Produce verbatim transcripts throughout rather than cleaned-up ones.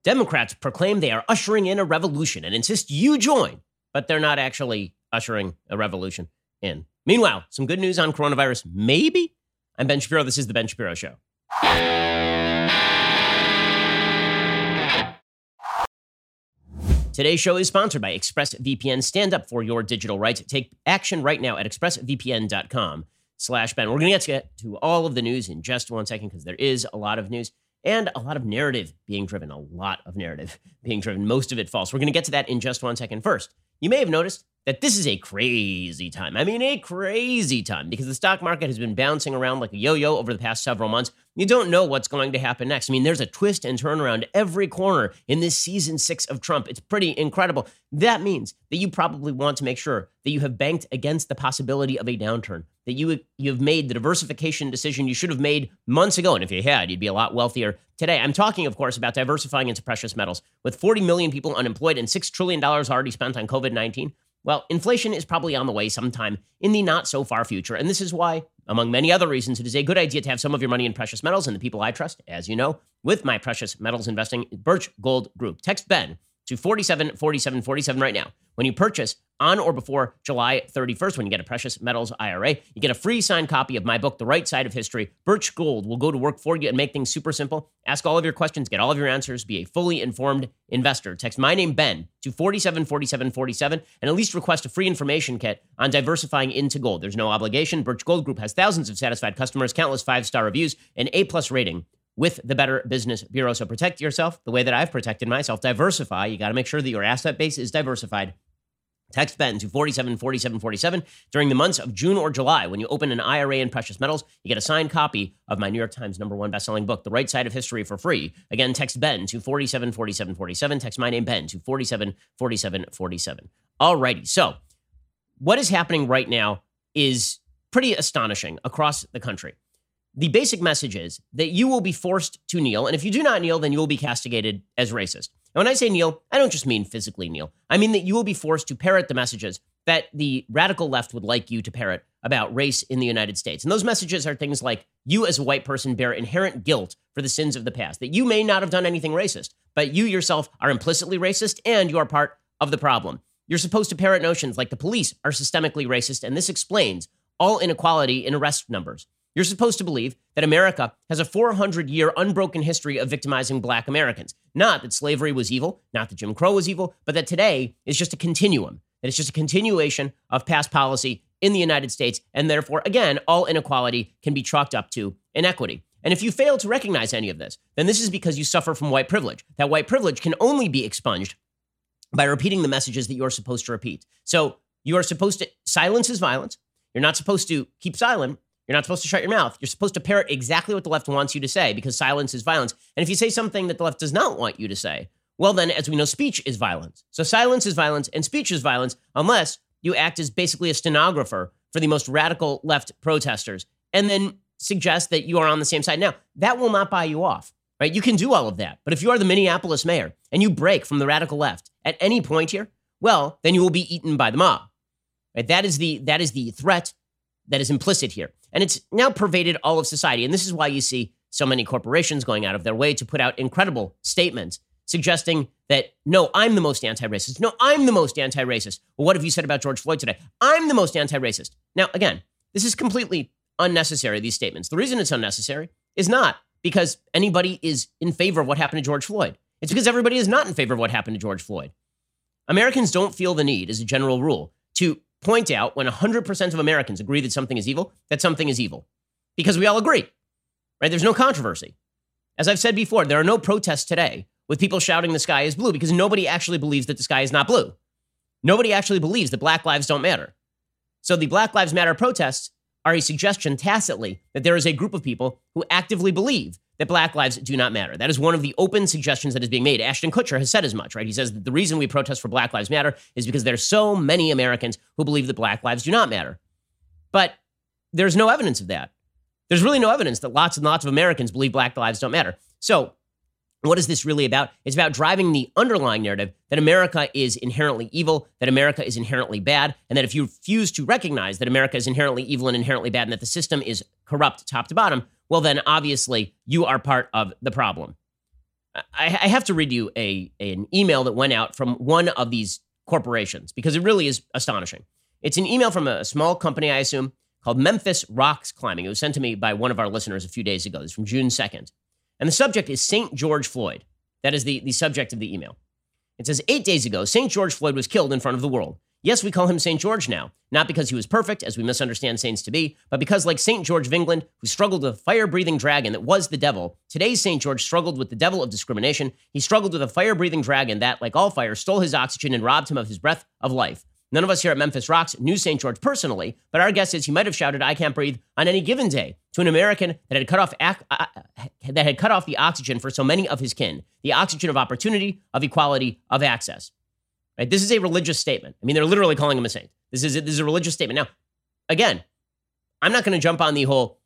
Democrats proclaim they are ushering in a revolution and insist you join, but they're not actually ushering a revolution in. Meanwhile, some good news on coronavirus, maybe? I'm Ben Shapiro. This is The Ben Shapiro Show. Today's show is sponsored by ExpressVPN. Stand up for your digital rights. Take action right now at expressvpn.com slash Ben. We're going to get to all of the news in just one second because there is a lot of news and a lot of narrative being driven, a lot of narrative being driven, most of it false. We're going to get to that in just one second. First, you may have noticed that this is a crazy time. I mean, a crazy time because the stock market has been bouncing around like a yo-yo over the past several months. You don't know what's going to happen next. I mean, there's a twist and turn around every corner in this season six of Trump. It's pretty incredible. That means that you probably want to make sure that you have banked against the possibility of a downturn, that you, you have made the diversification decision you should have made months ago. And if you had, you'd be a lot wealthier today. I'm talking, of course, about diversifying into precious metals. With forty million people unemployed and six trillion dollars already spent on COVID nineteen, well, inflation is probably on the way sometime in the not-so-far future, and this is why, among many other reasons, it is a good idea to have some of your money in precious metals and the people I trust, as you know, with my precious metals investing, Birch Gold Group. Text Ben to forty-seven forty-seven forty-seven right now. When you purchase on or before July thirty-first, when you get a precious metals I R A, you get a free signed copy of my book, The Right Side of History. Birch Gold will go to work for you and make things super simple. Ask all of your questions, get all of your answers, be a fully informed investor. Text my name, Ben, to forty-seven forty-seven forty-seven, and at least request a free information kit on diversifying into gold. There's no obligation. Birch Gold Group has thousands of satisfied customers, countless five-star reviews, and A-plus rating with the Better Business Bureau. So protect yourself the way that I've protected myself. Diversify. You got to make sure that your asset base is diversified. Text Ben to forty-seven forty-seven forty-seven during the months of June or July. When you open an I R A in precious metals, you get a signed copy of my New York Times number one bestselling book, The Right Side of History, for free. Again, text Ben to forty-seven forty-seven forty-seven. Text my name, Ben, to forty-seven forty-seven forty-seven. Alrighty, so what is happening right now is pretty astonishing across the country. The basic message is that you will be forced to kneel, and if you do not kneel, then you will be castigated as racist. And when I say kneel, I don't just mean physically kneel. I mean that you will be forced to parrot the messages that the radical left would like you to parrot about race in the United States. And those messages are things like you as a white person bear inherent guilt for the sins of the past, that you may not have done anything racist, but you yourself are implicitly racist and you are part of the problem. You're supposed to parrot notions like the police are systemically racist, and this explains all inequality in arrest numbers. You're supposed to believe that America has a four hundred year unbroken history of victimizing black Americans. Not that slavery was evil, not that Jim Crow was evil, but that today is just a continuum, that it's just a continuation of past policy in the United States, and therefore, again, all inequality can be chalked up to inequity. And if you fail to recognize any of this, then this is because you suffer from white privilege. That white privilege can only be expunged by repeating the messages that you're supposed to repeat. So you are supposed to, silence is violence. You're not supposed to keep silent. You're not supposed to shut your mouth. You're supposed to parrot exactly what the left wants you to say because silence is violence. And if you say something that the left does not want you to say, well, then, as we know, speech is violence. So silence is violence and speech is violence unless you act as basically a stenographer for the most radical left protesters and then suggest that you are on the same side. Now, that will not buy you off, right? You can do all of that. But if you are the Minneapolis mayor and you break from the radical left at any point here, well, then you will be eaten by the mob, right? That is the, that is the threat that is implicit here. And it's now pervaded all of society. And this is why you see so many corporations going out of their way to put out incredible statements suggesting that, no, I'm the most anti-racist. No, I'm the most anti-racist. Well, what have you said about George Floyd today? I'm the most anti-racist. Now, again, this is completely unnecessary, these statements. The reason it's unnecessary is not because anybody is in favor of what happened to George Floyd. It's because everybody is not in favor of what happened to George Floyd. Americans don't feel the need, as a general rule, to point out when one hundred percent of Americans agree that something is evil, that something is evil. Because we all agree, right? There's no controversy. As I've said before, there are no protests today with people shouting the sky is blue because nobody actually believes that the sky is not blue. Nobody actually believes that Black lives don't matter. So the Black Lives Matter protests are a suggestion tacitly that there is a group of people who actively believe that Black lives do not matter. That is one of the open suggestions that is being made. Ashton Kutcher has said as much, right? He says that the reason we protest for Black Lives Matter is because there's so many Americans who believe that Black lives do not matter. But there's no evidence of that. There's really no evidence that lots and lots of Americans believe Black lives don't matter. So what is this really about? It's about driving the underlying narrative that America is inherently evil, that America is inherently bad, and that if you refuse to recognize that America is inherently evil and inherently bad and that the system is corrupt top to bottom, well, then obviously you are part of the problem. I, I have to read you a, an email that went out from one of these corporations because it really is astonishing. It's an email from a small company, I assume, called Memphis Rocks Climbing. It was sent to me by one of our listeners a few days ago. It's from June second. And the subject is Saint George Floyd. That is the, the subject of the email. It says, eight days ago, Saint George Floyd was killed in front of the world. Yes, we call him Saint George now, not because he was perfect, as we misunderstand saints to be, but because, like Saint George of England, who struggled with a fire-breathing dragon that was the devil, today's Saint George struggled with the devil of discrimination. He struggled with a fire-breathing dragon that, like all fire, stole his oxygen and robbed him of his breath of life. None of us here at Memphis Rocks knew Saint George personally, but our guess is he might have shouted, "I can't breathe," on any given day to an American that had cut off ac- uh, that had cut off the oxygen for so many of his kin, the oxygen of opportunity, of equality, of access. Right? This is a religious statement. I mean, they're literally calling him a saint. This is a, this is a religious statement. Now, again, I'm not going to jump on the whole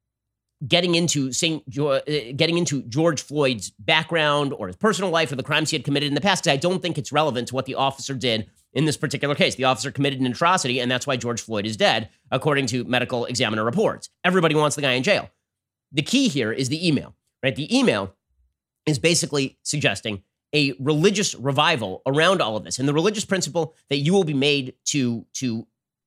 getting into Saint jo- getting into George Floyd's background or his personal life or the crimes he had committed in the past, because I don't think it's relevant to what the officer did in this particular case. The officer committed an atrocity, and that's why George Floyd is dead, according to medical examiner reports. Everybody wants the guy in jail. The key here is the email, right? The email is basically suggesting a religious revival around all of this. And the religious principle that you will be made to, to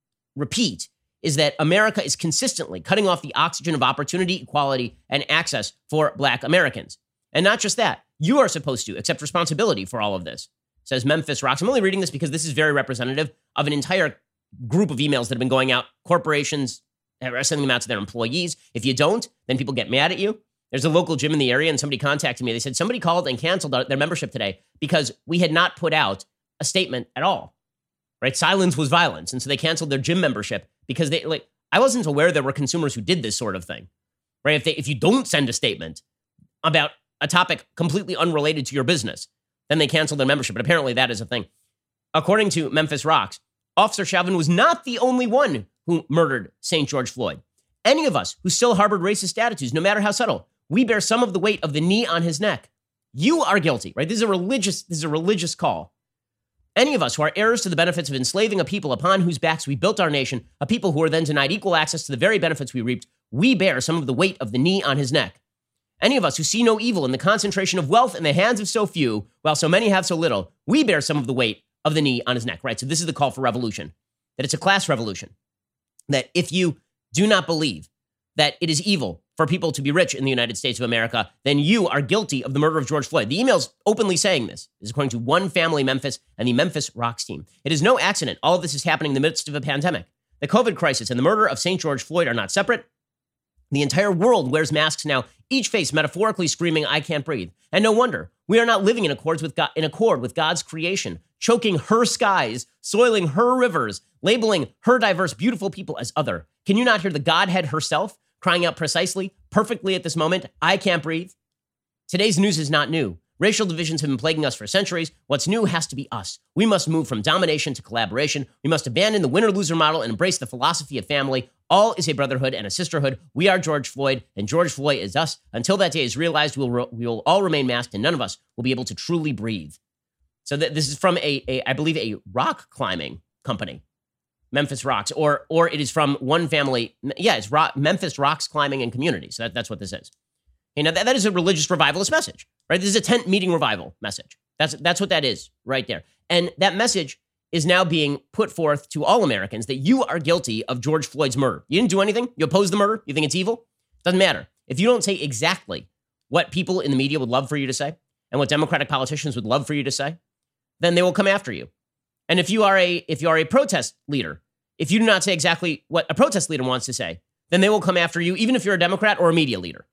repeat is that America is consistently cutting off the oxygen of opportunity, equality, and access for Black Americans. And not just that, you are supposed to accept responsibility for all of this, says Memphis Rocks. I'm only reading this because this is very representative of an entire group of emails that have been going out. Corporations are sending them out to their employees. If you don't, then people get mad at you. There's a local gym in the area, and somebody contacted me. They said somebody called and canceled their membership today because we had not put out a statement at all, right? Silence was violence. And so they canceled their gym membership because they, like, I wasn't aware there were consumers who did this sort of thing, right? If they, if you don't send a statement about a topic completely unrelated to your business, then they canceled their membership. But apparently that is a thing. According to Memphis Rocks, Officer Chauvin was not the only one who murdered Saint George Floyd. Any of us who still harbored racist attitudes, no matter how subtle, we bear some of the weight of the knee on his neck. You are guilty, right? This is a religious, this is a religious call. Any of us who are heirs to the benefits of enslaving a people upon whose backs we built our nation, a people who are then denied equal access to the very benefits we reaped, we bear some of the weight of the knee on his neck. Any of us who see no evil in the concentration of wealth in the hands of so few, while so many have so little, we bear some of the weight of the knee on his neck, right? So this is the call for revolution, that it's a class revolution, that if you do not believe that it is evil for people to be rich in the United States of America, then you are guilty of the murder of George Floyd. The email's openly saying this. This is according to One Family Memphis and the Memphis Rocks team. It is no accident. All of this is happening in the midst of a pandemic. The COVID crisis and the murder of Saint George Floyd are not separate. The entire world wears masks now, each face metaphorically screaming, "I can't breathe." And no wonder. We are not living in accord with God, in accord with God's creation, choking her skies, soiling her rivers, labeling her diverse, beautiful people as other. Can you not hear the Godhead herself crying out precisely, perfectly at this moment, "I can't breathe"? Today's news is not new. Racial divisions have been plaguing us for centuries. What's new has to be us. We must move from domination to collaboration. We must abandon the winner-loser model and embrace the philosophy of family. All is a brotherhood and a sisterhood. We are George Floyd, and George Floyd is us. Until that day is realized, we'll, re- we will all remain masked, and none of us will be able to truly breathe. So th- this is from, a, a, I believe, a rock climbing company, Memphis Rocks, or or it is from One Family. Yeah, it's rock, Memphis Rocks Climbing and Community. So that, that's what this is. You know, that, that is a religious revivalist message, right? This is a tent meeting revival message. That's that's what that is right there. And that message is now being put forth to all Americans that you are guilty of George Floyd's murder. You didn't do anything. You oppose the murder. You think it's evil. Doesn't matter. If you don't say exactly what people in the media would love for you to say and what Democratic politicians would love for you to say, then they will come after you. And if you are a if you are a protest leader, if you do not say exactly what a protest leader wants to say, then they will come after you, even if you're a Democrat or a media leader.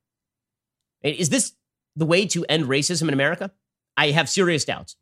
Is this the way to end racism in America? I have serious doubts.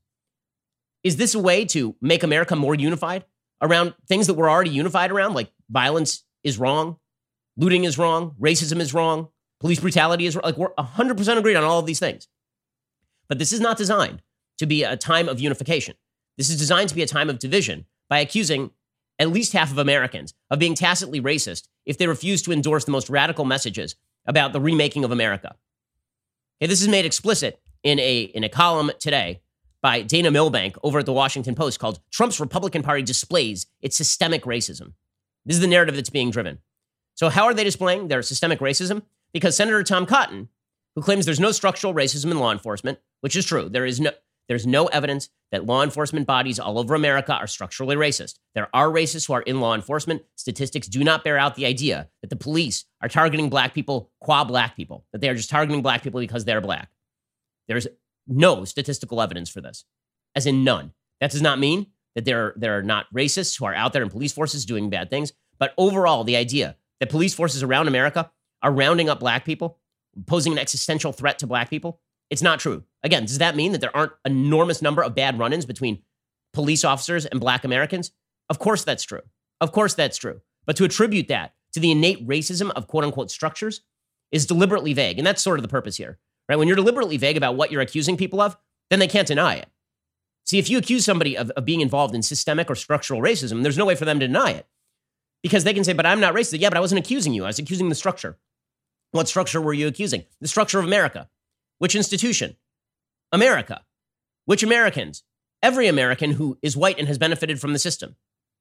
Is this a way to make America more unified around things that we're already unified around, like violence is wrong, looting is wrong, racism is wrong, police brutality is wrong? Like, we're one hundred percent agreed on all of these things. But this is not designed to be a time of unification. This is designed to be a time of division by accusing at least half of Americans of being tacitly racist if they refuse to endorse the most radical messages about the remaking of America. Okay, this is made explicit in a, in a column today by Dana Milbank over at the Washington Post called "Trump's Republican Party Displays Its Systemic Racism." This is the narrative that's being driven. So how are they displaying their systemic racism? Because Senator Tom Cotton, who claims there's no structural racism in law enforcement, which is true. There is no, there's no evidence that law enforcement bodies all over America are structurally racist. There are racists who are in law enforcement. Statistics do not bear out the idea that the police are targeting black people qua black people, that they are just targeting black people because they're black. There's no statistical evidence for this, as in none. That does not mean that there, there are not racists who are out there in police forces doing bad things. But overall, the idea that police forces around America are rounding up black people, posing an existential threat to black people, it's not true. Again, does that mean that there aren't an enormous number of bad run-ins between police officers and black Americans? Of course that's true. Of course that's true. But to attribute that to the innate racism of quote-unquote structures is deliberately vague. And that's sort of the purpose here, right? When you're deliberately vague about what you're accusing people of, then they can't deny it. See, if you accuse somebody of, of being involved in systemic or structural racism, there's no way for them to deny it. Because they can say, but I'm not racist. Yeah, but I wasn't accusing you. I was accusing the structure. What structure were you accusing? The structure of America. Which institution? America. Which Americans? Every American who is white and has benefited from the system.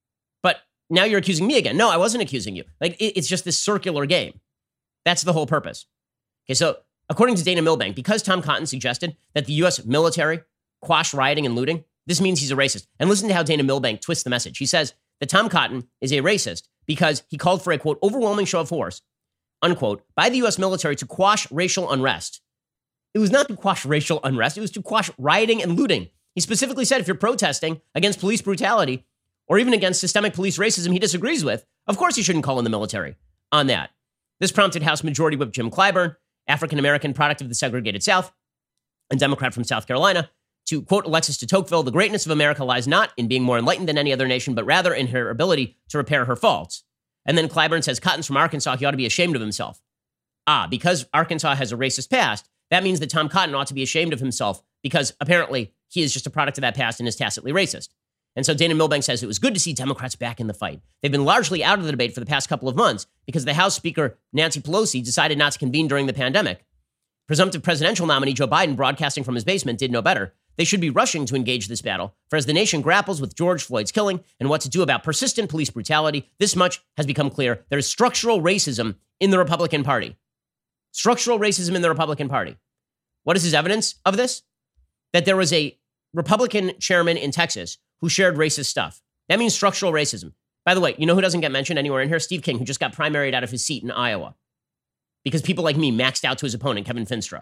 But now you're accusing me again. No, I wasn't accusing you. Like, it, it's just this circular game. That's the whole purpose. Okay, so according to Dana Milbank, because Tom Cotton suggested that the U S military quash rioting and looting, this means he's a racist. And listen to how Dana Milbank twists the message. He says that Tom Cotton is a racist because he called for a, quote, overwhelming show of force, unquote, by the U S military to quash racial unrest. It was not to quash racial unrest. It was to quash rioting and looting. He specifically said if you're protesting against police brutality or even against systemic police racism he disagrees with, of course you shouldn't call in the military on that. This prompted House Majority Whip Jim Clyburn, African-American product of the segregated South, a Democrat from South Carolina, to quote Alexis de Tocqueville, the greatness of America lies not in being more enlightened than any other nation, but rather in her ability to repair her faults. And then Clyburn says Cotton's from Arkansas, he ought to be ashamed of himself. Ah, because Arkansas has a racist past, that means that Tom Cotton ought to be ashamed of himself because apparently he is just a product of that past and is tacitly racist. And so Dana Milbank says it was good to see Democrats back in the fight. They've been largely out of the debate for the past couple of months because the House Speaker, Nancy Pelosi, decided not to convene during the pandemic. Presumptive presidential nominee Joe Biden, broadcasting from his basement, did no better. They should be rushing to engage this battle, for as the nation grapples with George Floyd's killing and what to do about persistent police brutality, this much has become clear. There is structural racism in the Republican Party. Structural racism in the Republican Party. What is his evidence of this? That there was a Republican chairman in Texas who shared racist stuff. That means structural racism. By the way, you know who doesn't get mentioned anywhere in here? Steve King, who just got primaried out of his seat in Iowa because people like me maxed out to his opponent, Kevin Finstra.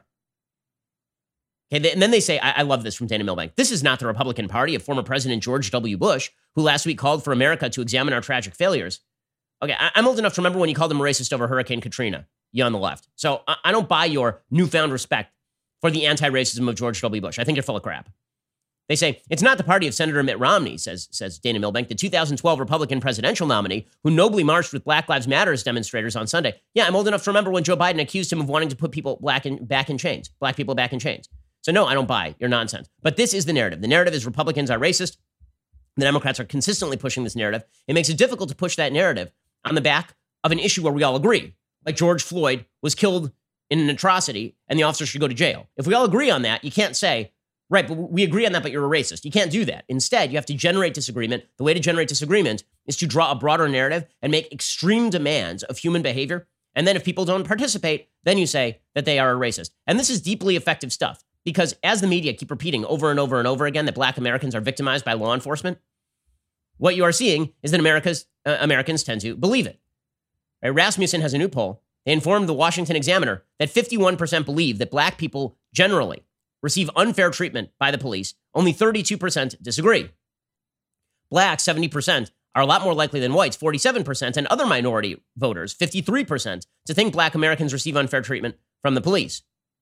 Okay, and then they say, I, I love this from Dana Milbank, this is not the Republican Party of former President George W. Bush, who last week called for America to examine our tragic failures. Okay, I, I'm old enough to remember when you called him a racist over Hurricane Katrina, you on the left. So I, I don't buy your newfound respect for the anti-racism of George W. Bush. I think you're full of crap. They say, it's not the party of Senator Mitt Romney, says, says Dana Milbank, the two thousand twelve Republican presidential nominee who nobly marched with Black Lives Matter demonstrators on Sunday. Yeah, I'm old enough to remember when Joe Biden accused him of wanting to put people black in, back in chains, black people back in chains. So no, I don't buy your nonsense. But this is the narrative. The narrative is Republicans are racist. The Democrats are consistently pushing this narrative. It makes it difficult to push that narrative on the back of an issue where we all agree. Like George Floyd was killed in an atrocity and the officer should go to jail. If we all agree on that, you can't say, right, but we agree on that, but you're a racist. You can't do that. Instead, you have to generate disagreement. The way to generate disagreement is to draw a broader narrative and make extreme demands of human behavior. And then if people don't participate, then you say that they are a racist. And this is deeply effective stuff because as the media keep repeating over and over and over again that Black Americans are victimized by law enforcement, what you are seeing is that America's uh, Americans tend to believe it. Right? Rasmussen has a new poll. They informed the Washington Examiner that fifty-one percent believe that Black people generally receive unfair treatment by the police. Only thirty-two percent disagree. Blacks, seventy percent, are a lot more likely than whites, forty-seven percent, and other minority voters, fifty-three percent, to think Black Americans receive unfair treatment from the police.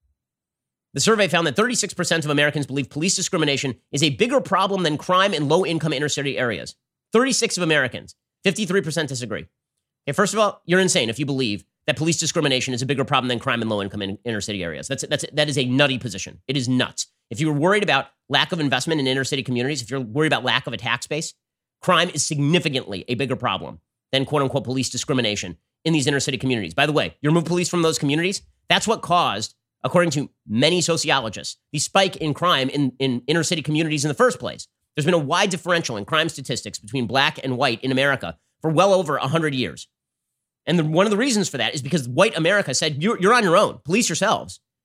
The survey found that thirty-six percent of Americans believe police discrimination is a bigger problem than crime in low-income inner-city areas. thirty-six of Americans, fifty-three percent disagree. Okay, first of all, you're insane if you believe that police discrimination is a bigger problem than crime in low-income in inner-city areas. That's that's that is a nutty position. It is nuts. If you're worried about lack of investment in inner-city communities, if you're worried about lack of a tax base, crime is significantly a bigger problem than quote-unquote police discrimination in these inner-city communities. By the way, you remove police from those communities, that's what caused, according to many sociologists, the spike in crime in, in inner-city communities in the first place. There's been a wide differential in crime statistics between Black and white in America for well over one hundred years. And the, one of the reasons for that is because white America said, you're, you're on your own. Police yourselves.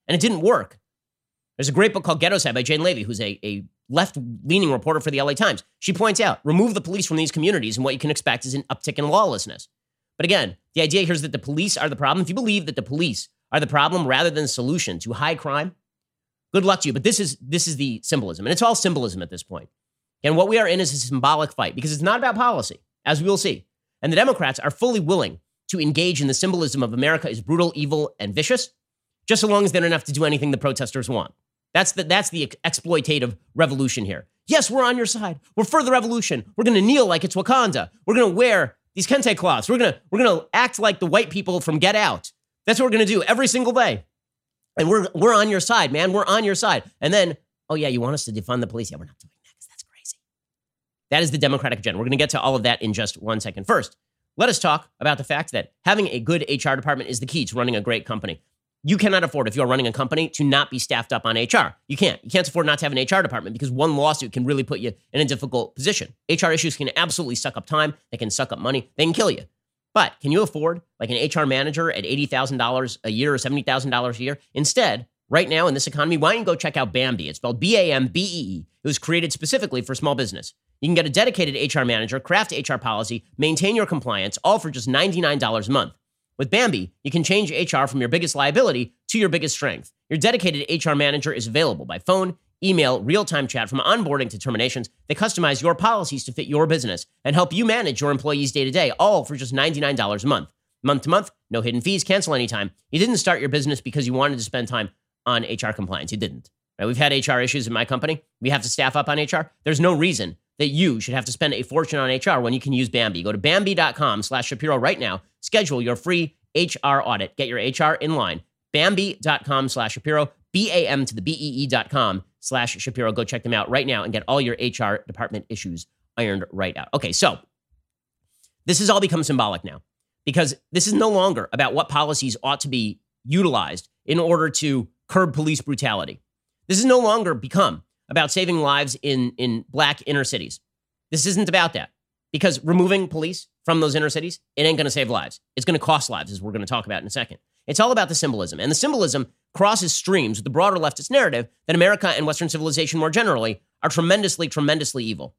And it didn't work. There's a great book called Ghetto Side by Jane Levy, who's a, a left-leaning reporter for the L A Times. She points out, remove the police from these communities and what you can expect is an uptick in lawlessness. But again, the idea here is that the police are the problem. If you believe that the police are the problem rather than the solution to high crime, good luck to you. But this is this is the symbolism, and it's all symbolism at this point. And what we are in is a symbolic fight because it's not about policy, as we will see. And the Democrats are fully willing to engage in the symbolism of America is brutal, evil, and vicious, just so long as they don't have to do anything the protesters want. That's the, that's the exploitative revolution here. Yes, we're on your side. We're for the revolution. We're going to kneel like it's Wakanda. We're going to wear these kente cloths. We're going to we're going to act like the white people from Get Out. That's what we're going to do every single day. And we're we're on your side, man. We're on your side. And then, oh yeah, you want us to defund the police? Yeah, we're not doing that because that's crazy. That is the Democratic agenda. We're going to get to all of that in just one second. First, let us talk about the fact that having a good H R department is the key to running a great company. You cannot afford, if you're running a company, to not be staffed up on H R. You can't. You can't afford not to have an H R department because one lawsuit can really put you in a difficult position. H R issues can absolutely suck up time. They can suck up money. They can kill you. But can you afford like an H R manager at eighty thousand dollars a year or seventy thousand dollars a year? Instead, right now in this economy, why don't you go check out Bambee? It's spelled B A M B E E. It was created specifically for small business. You can get a dedicated H R manager, craft H R policy, maintain your compliance, all for just ninety-nine dollars a month. With Bambee, you can change H R from your biggest liability to your biggest strength. Your dedicated H R manager is available by phone, email, real-time chat, from onboarding to terminations. They customize your policies to fit your business and help you manage your employees day-to-day, all for just ninety-nine dollars a month. Month to month, no hidden fees, cancel anytime. You didn't start your business because you wanted to spend time on H R compliance. You didn't. Right? We've had H R issues in my company. We have to staff up on H R. There's no reason that you should have to spend a fortune on H R when you can use Bambee. Go to Bambee.com slash Shapiro right now. Schedule your free H R audit. Get your H R in line. Bambee.com slash Shapiro. B A M to the B E E dot com slash Shapiro. Go check them out right now and get all your H R department issues ironed right out. Okay, so this has all become symbolic now because this is no longer about what policies ought to be utilized in order to curb police brutality. This has no longer become about saving lives in, in black inner cities. This isn't about that because removing police from those inner cities, it ain't going to save lives. It's going to cost lives, as we're going to talk about in a second. It's all about the symbolism. And the symbolism crosses streams with the broader leftist narrative that America and Western civilization more generally are tremendously, tremendously evil.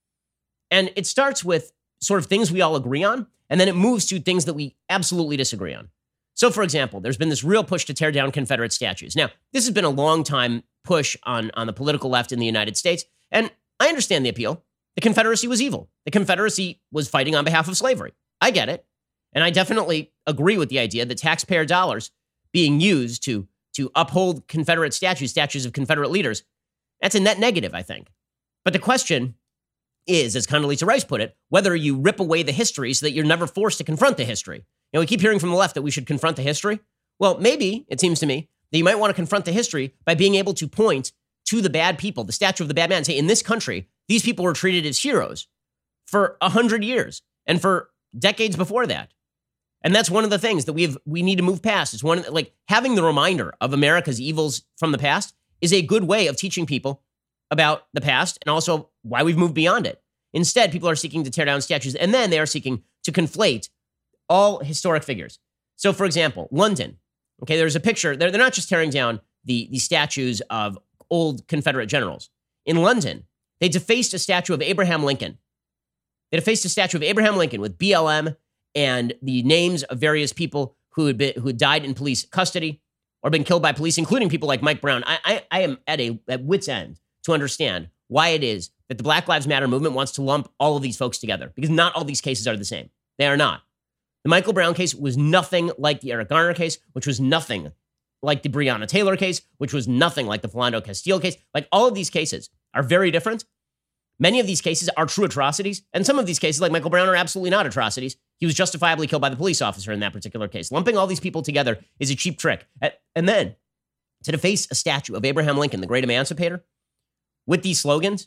And it starts with sort of things we all agree on, and then it moves to things that we absolutely disagree on. So, for example, there's been this real push to tear down Confederate statues. Now, this has been a long time push on, on the political left in the United States, and I understand the appeal. The Confederacy was evil. The Confederacy was fighting on behalf of slavery. I get it. And I definitely agree with the idea that taxpayer dollars being used to, to uphold Confederate statues, statues of Confederate leaders, that's a net negative, I think. But the question is, as Condoleezza Rice put it, whether you rip away the history so that you're never forced to confront the history. You know, we keep hearing from the left that we should confront the history. Well, maybe, it seems to me, that you might want to confront the history by being able to point to the bad people, the statue of the bad man, and say, in this country, these people were treated as heroes for a hundred years and for decades before that. And that's one of the things that we've we need to move past. It's one like having the reminder of America's evils from the past is a good way of teaching people about the past and also why we've moved beyond it. Instead, people are seeking to tear down statues, and then they are seeking to conflate all historic figures. So, for example, London. Okay, there's a picture. They're, they're not just tearing down the, the statues of old Confederate generals. In London, they defaced a statue of Abraham Lincoln. They defaced a statue of Abraham Lincoln with B L M and the names of various people who had been, who had died in police custody or been killed by police, including people like Mike Brown. I, I, I am at a at wit's end to understand why it is that the Black Lives Matter movement wants to lump all of these folks together, because not all these cases are the same. They are not. The Michael Brown case was nothing like the Eric Garner case, which was nothing like the Breonna Taylor case, which was nothing like the Philando Castile case. Like, all of these cases are very different. Many of these cases are true atrocities, and some of these cases, like Michael Brown, are absolutely not atrocities. He was justifiably killed by the police officer in that particular case. Lumping all these people together is a cheap trick. And then to deface a statue of Abraham Lincoln, the great emancipator, with these slogans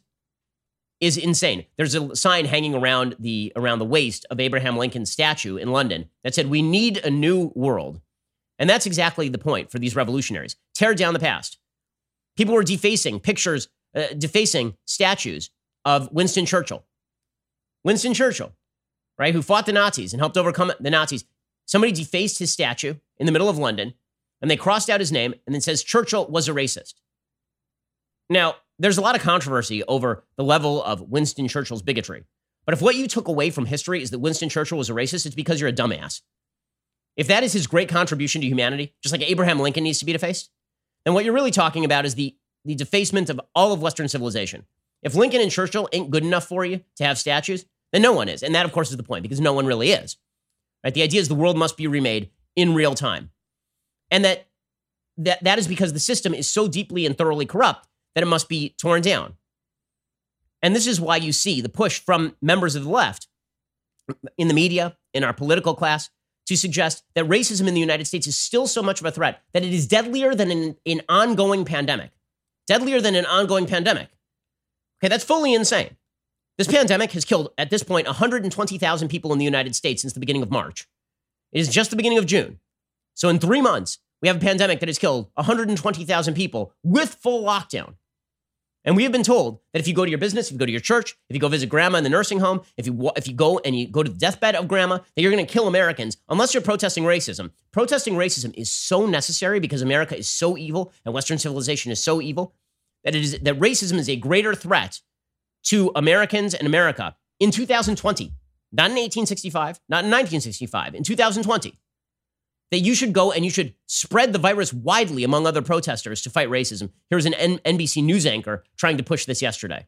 is insane. There's a sign hanging around the around the waist of Abraham Lincoln's statue in London that said, "We need a new world." And that's exactly the point for these revolutionaries. Tear down the past. People were defacing pictures, uh, defacing statues of Winston Churchill. Winston Churchill, right, who fought the Nazis and helped overcome the Nazis. Somebody defaced his statue in the middle of London, and they crossed out his name and then says Churchill was a racist. Now, there's a lot of controversy over the level of Winston Churchill's bigotry. But if what you took away from history is that Winston Churchill was a racist, it's because you're a dumbass. If that is his great contribution to humanity, just like Abraham Lincoln needs to be defaced, then what you're really talking about is the, the defacement of all of Western civilization. If Lincoln and Churchill ain't good enough for you to have statues, then no one is. And that, of course, is the point, because no one really is. Right? The idea is the world must be remade in real time. And that, that, that is because the system is so deeply and thoroughly corrupt that it must be torn down. And this is why you see the push from members of the left in the media, in our political class, to suggest that racism in the United States is still so much of a threat that it is deadlier than an, an ongoing pandemic. Deadlier than an ongoing pandemic. Okay, that's fully insane. This pandemic has killed, at this point, one hundred twenty thousand people in the United States since the beginning of March. It is just the beginning of June. So in three months, we have a pandemic that has killed one hundred twenty thousand people with full lockdown. And we have been told that if you go to your business, if you go to your church, if you go visit grandma in the nursing home, if you if you go and you go to the deathbed of grandma, that you're going to kill Americans unless you're protesting racism. Protesting racism is so necessary because America is so evil and Western civilization is so evil that it is that racism is a greater threat to Americans and America in two thousand twenty, not in eighteen sixty-five, not in nineteen sixty-five, in two thousand twenty. That you should go and you should spread the virus widely among other protesters to fight racism. Here's an N B C News anchor trying to push this yesterday.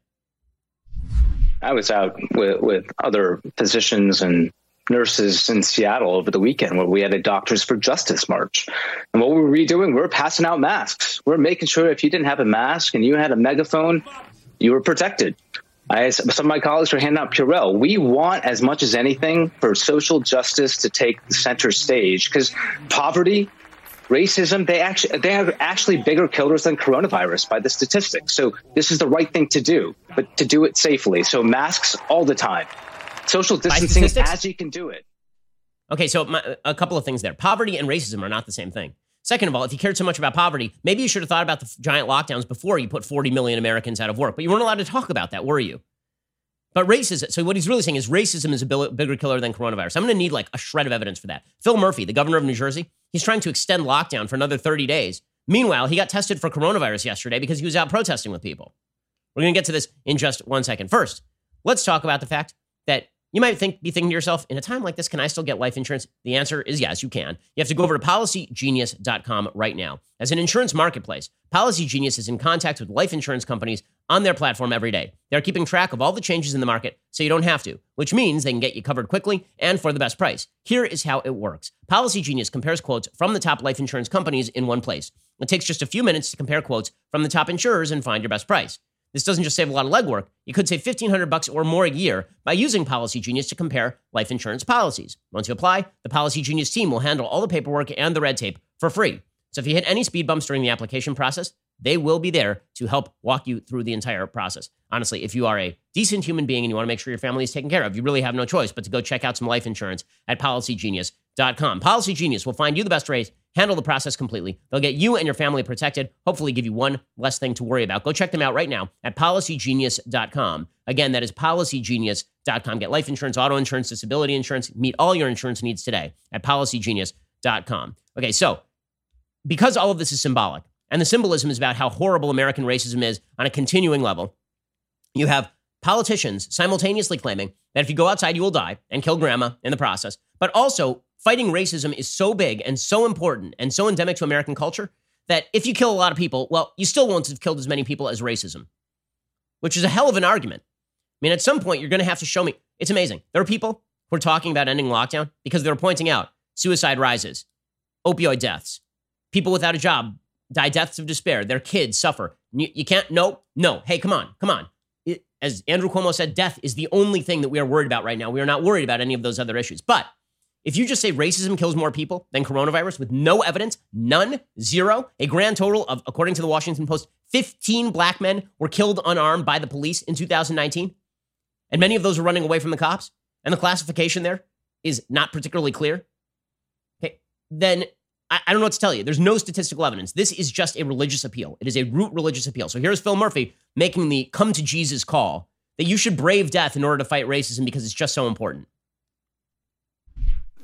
I was out with, with other physicians and nurses in Seattle over the weekend where we had a Doctors for Justice march. And what were we doing? We were passing out masks. We we're making sure if you didn't have a mask and you had a megaphone, you were protected. I, some of my colleagues were handing out Purell. We want, as much as anything, for social justice to take the center stage, because poverty, racism, they actually they have actually bigger killers than coronavirus by the statistics. So this is the right thing to do, but to do it safely. So masks all the time, social distancing as you can do it. Okay, so my, a couple of things there. Poverty and racism are not the same thing. Second of all, if you cared so much about poverty, maybe you should have thought about the giant lockdowns before you put forty million Americans out of work. But you weren't allowed to talk about that, were you? But racism, so what he's really saying is racism is a bigger killer than coronavirus. I'm going to need like a shred of evidence for that. Phil Murphy, the governor of New Jersey, he's trying to extend lockdown for another thirty days. Meanwhile, he got tested for coronavirus yesterday because he was out protesting with people. We're going to get to this in just one second. First, let's talk about the fact that you might think, be thinking to yourself, in a time like this, can I still get life insurance? The answer is yes, you can. You have to go over to policy genius dot com right now. As an insurance marketplace, Policy Genius is in contact with life insurance companies on their platform every day. They're keeping track of all the changes in the market so you don't have to, which means they can get you covered quickly and for the best price. Here is how it works. Policy Genius compares quotes from the top life insurance companies in one place. It takes just a few minutes to compare quotes from the top insurers and find your best price. This doesn't just save a lot of legwork. You could save fifteen hundred bucks or more a year by using Policy Genius to compare life insurance policies. Once you apply, the Policy Genius team will handle all the paperwork and the red tape for free. So if you hit any speed bumps during the application process, they will be there to help walk you through the entire process. Honestly, if you are a decent human being and you want to make sure your family is taken care of, you really have no choice but to go check out some life insurance at policy genius dot com. Policy Genius will find you the best rates, handle the process completely. They'll get you and your family protected, hopefully give you one less thing to worry about. Go check them out right now at policy genius dot com. Again, that is policy genius dot com. Get life insurance, auto insurance, disability insurance. Meet all your insurance needs today at policy genius dot com. Okay, so because all of this is symbolic, and the symbolism is about how horrible American racism is on a continuing level, you have politicians simultaneously claiming that if you go outside, you will die and kill grandma in the process. But also, fighting racism is so big and so important and so endemic to American culture that if you kill a lot of people, well, you still won't have killed as many people as racism, which is a hell of an argument. I mean, at some point, you're going to have to show me. It's amazing. There are people who are talking about ending lockdown because they're pointing out suicide rises, opioid deaths, people without a job die deaths of despair. Their kids suffer. You, you can't, no, no. Hey, come on, come on. It, as Andrew Cuomo said, death is the only thing that we are worried about right now. We are not worried about any of those other issues. But if you just say racism kills more people than coronavirus with no evidence, none, zero, a grand total of, according to the Washington Post, fifteen black men were killed unarmed by the police in two thousand nineteen. And many of those were running away from the cops. And the classification there is not particularly clear. Okay, then I, I don't know what to tell you. There's no statistical evidence. This is just a religious appeal. It is a root religious appeal. So here's Phil Murphy making the come to Jesus call that you should brave death in order to fight racism because it's just so important.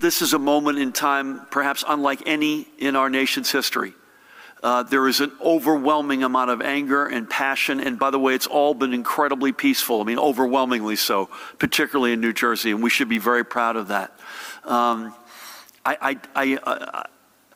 this is a moment in time perhaps unlike any in our nation's history. Uh, there is an overwhelming amount of anger and passion. And by the way, it's all been incredibly peaceful. I mean, overwhelmingly so, particularly in New Jersey. And we should be very proud of that. Um, I, I, I, I,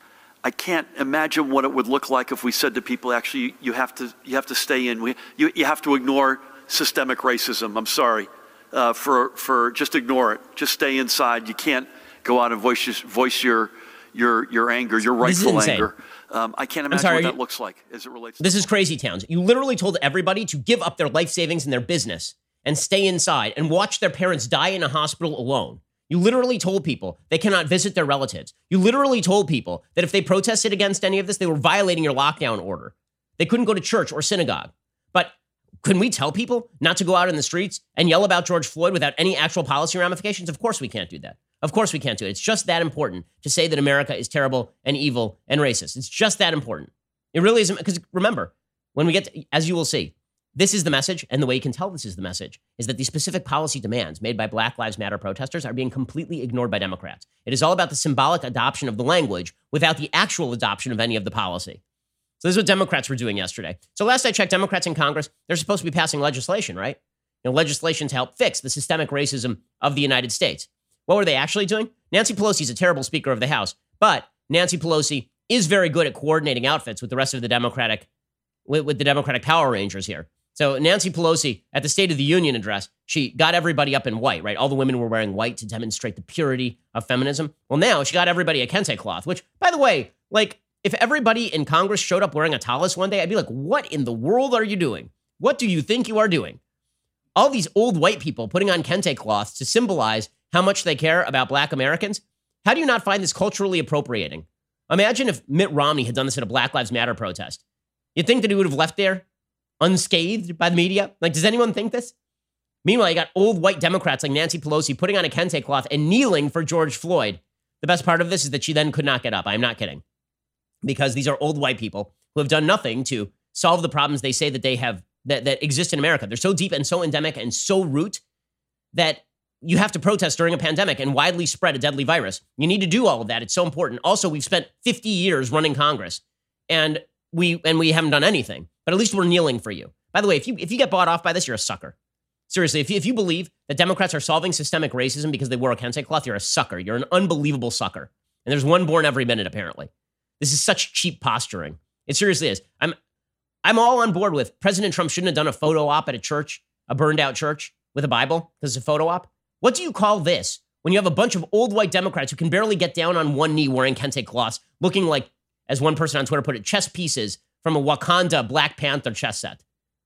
I can't imagine what it would look like if we said to people, actually, you have to, you have to stay in. We, you, you have to ignore systemic racism. I'm sorry. Uh, for, for just ignore it. Just stay inside. You can't go out and voice, voice your, your, your anger, your rightful anger. Um, I can't imagine sorry, what that you, looks like as it relates to this is crazy towns. You literally told everybody to give up their life savings and their business and stay inside and watch their parents die in a hospital alone. You literally told people they cannot visit their relatives. You literally told people that if they protested against any of this, they were violating your lockdown order. They couldn't go to church or synagogue. But can we tell people not to go out in the streets and yell about George Floyd without any actual policy ramifications? Of course we can't do that. Of course we can't do it. It's just that important to say that America is terrible and evil and racist. It's just that important. It really isn't, because remember, when we get to, as you will see, this is the message, and the way you can tell this is the message, is that the specific policy demands made by Black Lives Matter protesters are being completely ignored by Democrats. It is all about the symbolic adoption of the language without the actual adoption of any of the policy. So this is what Democrats were doing yesterday. So last I checked, Democrats in Congress, they're supposed to be passing legislation, right? You know, legislation to help fix the systemic racism of the United States. What were they actually doing? Nancy Pelosi is a terrible Speaker of the House, but Nancy Pelosi is very good at coordinating outfits with the rest of the Democratic, with, with the Democratic Power Rangers here. So Nancy Pelosi, at the State of the Union address, she got everybody up in white, right? All the women were wearing white to demonstrate the purity of feminism. Well, now she got everybody a kente cloth, which, by the way, like, if everybody in Congress showed up wearing a tallis one day, I'd be like, what in the world are you doing? What do you think you are doing? All these old white people putting on kente cloths to symbolize how much they care about Black Americans. How do you not find this culturally appropriating? Imagine if Mitt Romney had done this at a Black Lives Matter protest. You'd think that he would have left there unscathed by the media? Like, does anyone think this? Meanwhile, you got old white Democrats like Nancy Pelosi putting on a kente cloth and kneeling for George Floyd. The best part of this is that she then could not get up. I'm not kidding. Because these are old white people who have done nothing to solve the problems they say that they have, that, that exist in America. They're so deep and so endemic and so root that you have to protest during a pandemic and widely spread a deadly virus. You need to do all of that. It's so important. Also, we've spent fifty years running Congress, and we and we haven't done anything. But at least we're kneeling for you. By the way, if you if you get bought off by this, you're a sucker. Seriously, if you, if you believe that Democrats are solving systemic racism because they wore a kente cloth, you're a sucker. You're an unbelievable sucker. And there's one born every minute, apparently. This is such cheap posturing. It seriously is. I'm I'm all on board with President Trump shouldn't have done a photo op at a church, a burned out church with a Bible because it's a photo op. What do you call this when you have a bunch of old white Democrats who can barely get down on one knee wearing kente cloths, looking like, as one person on Twitter put it, chess pieces from a Wakanda Black Panther chess set?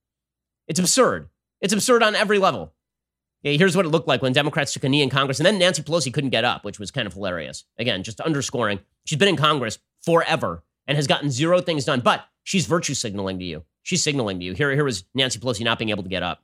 It's absurd. It's absurd on every level. Okay, here's what it looked like when Democrats took a knee in Congress, and then Nancy Pelosi couldn't get up, which was kind of hilarious. Again, just underscoring, she's been in Congress forever and has gotten zero things done, but she's virtue signaling to you. She's signaling to you. Here, here was Nancy Pelosi not being able to get up.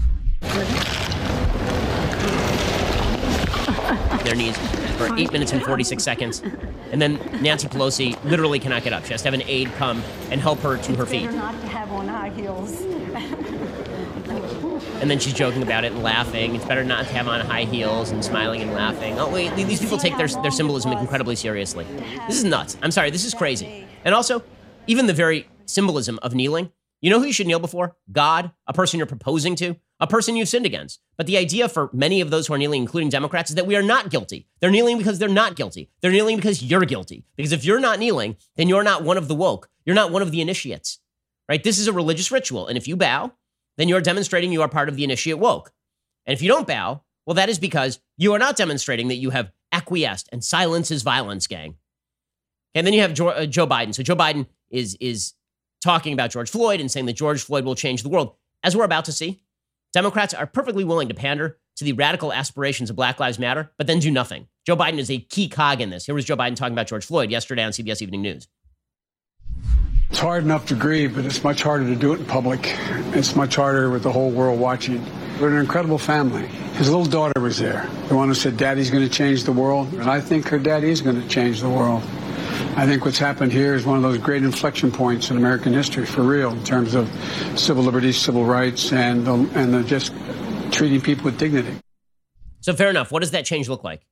Their knees for eight minutes and forty-six seconds. And then Nancy Pelosi literally cannot get up. She has to have an aide come and help her to her feet. Better not to have on high heels. And then she's joking about it and laughing. It's better not to have on high heels and smiling and laughing. Oh, wait, these people take their, their symbolism incredibly seriously. This is nuts. I'm sorry, this is crazy. And also, even the very symbolism of kneeling, you know who you should kneel before? God, a person you're proposing to, a person you've sinned against. But the idea for many of those who are kneeling, including Democrats, is that we are not guilty. They're kneeling because they're not guilty. They're kneeling because you're guilty. Because if you're not kneeling, then you're not one of the woke. You're not one of the initiates, right? This is a religious ritual. And if you bow, then you're demonstrating you are part of the initiate woke. And if you don't bow, well, that is because you are not demonstrating that you have acquiesced, and silence is violence, gang. And then you have Joe, uh, Joe Biden. So Joe Biden is, is talking about George Floyd and saying that George Floyd will change the world. As we're about to see, Democrats are perfectly willing to pander to the radical aspirations of Black Lives Matter, but then do nothing. Joe Biden is a key cog in this. Here was Joe Biden talking about George Floyd yesterday on C B S Evening News. It's hard enough to grieve, but it's much harder to do it in public. It's much harder with the whole world watching. We're an incredible family. His little daughter was there, the one who said, Daddy's going to change the world. And I think her daddy is going to change the world. I think what's happened here is one of those great inflection points in American history, for real, in terms of civil liberties, civil rights, and, and just treating people with dignity. So fair enough. What does that change look like?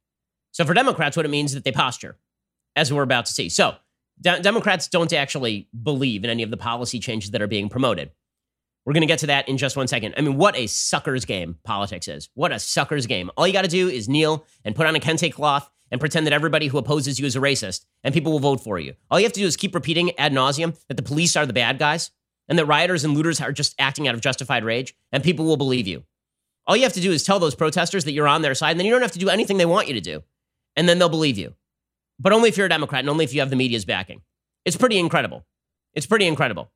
So for Democrats, what it means is that they posture, as we're about to see. So de- Democrats don't actually believe in any of the policy changes that are being promoted. We're going to get to that in just one second. I mean, what a sucker's game politics is. What a sucker's game. All you got to do is kneel and put on a kente cloth and pretend that everybody who opposes you is a racist, and people will vote for you. All you have to do is keep repeating ad nauseum that the police are the bad guys and that rioters and looters are just acting out of justified rage, and people will believe you. All you have to do is tell those protesters that you're on their side, and then you don't have to do anything they want you to do, and then they'll believe you. But only if you're a Democrat and only if you have the media's backing. It's pretty incredible. It's pretty incredible.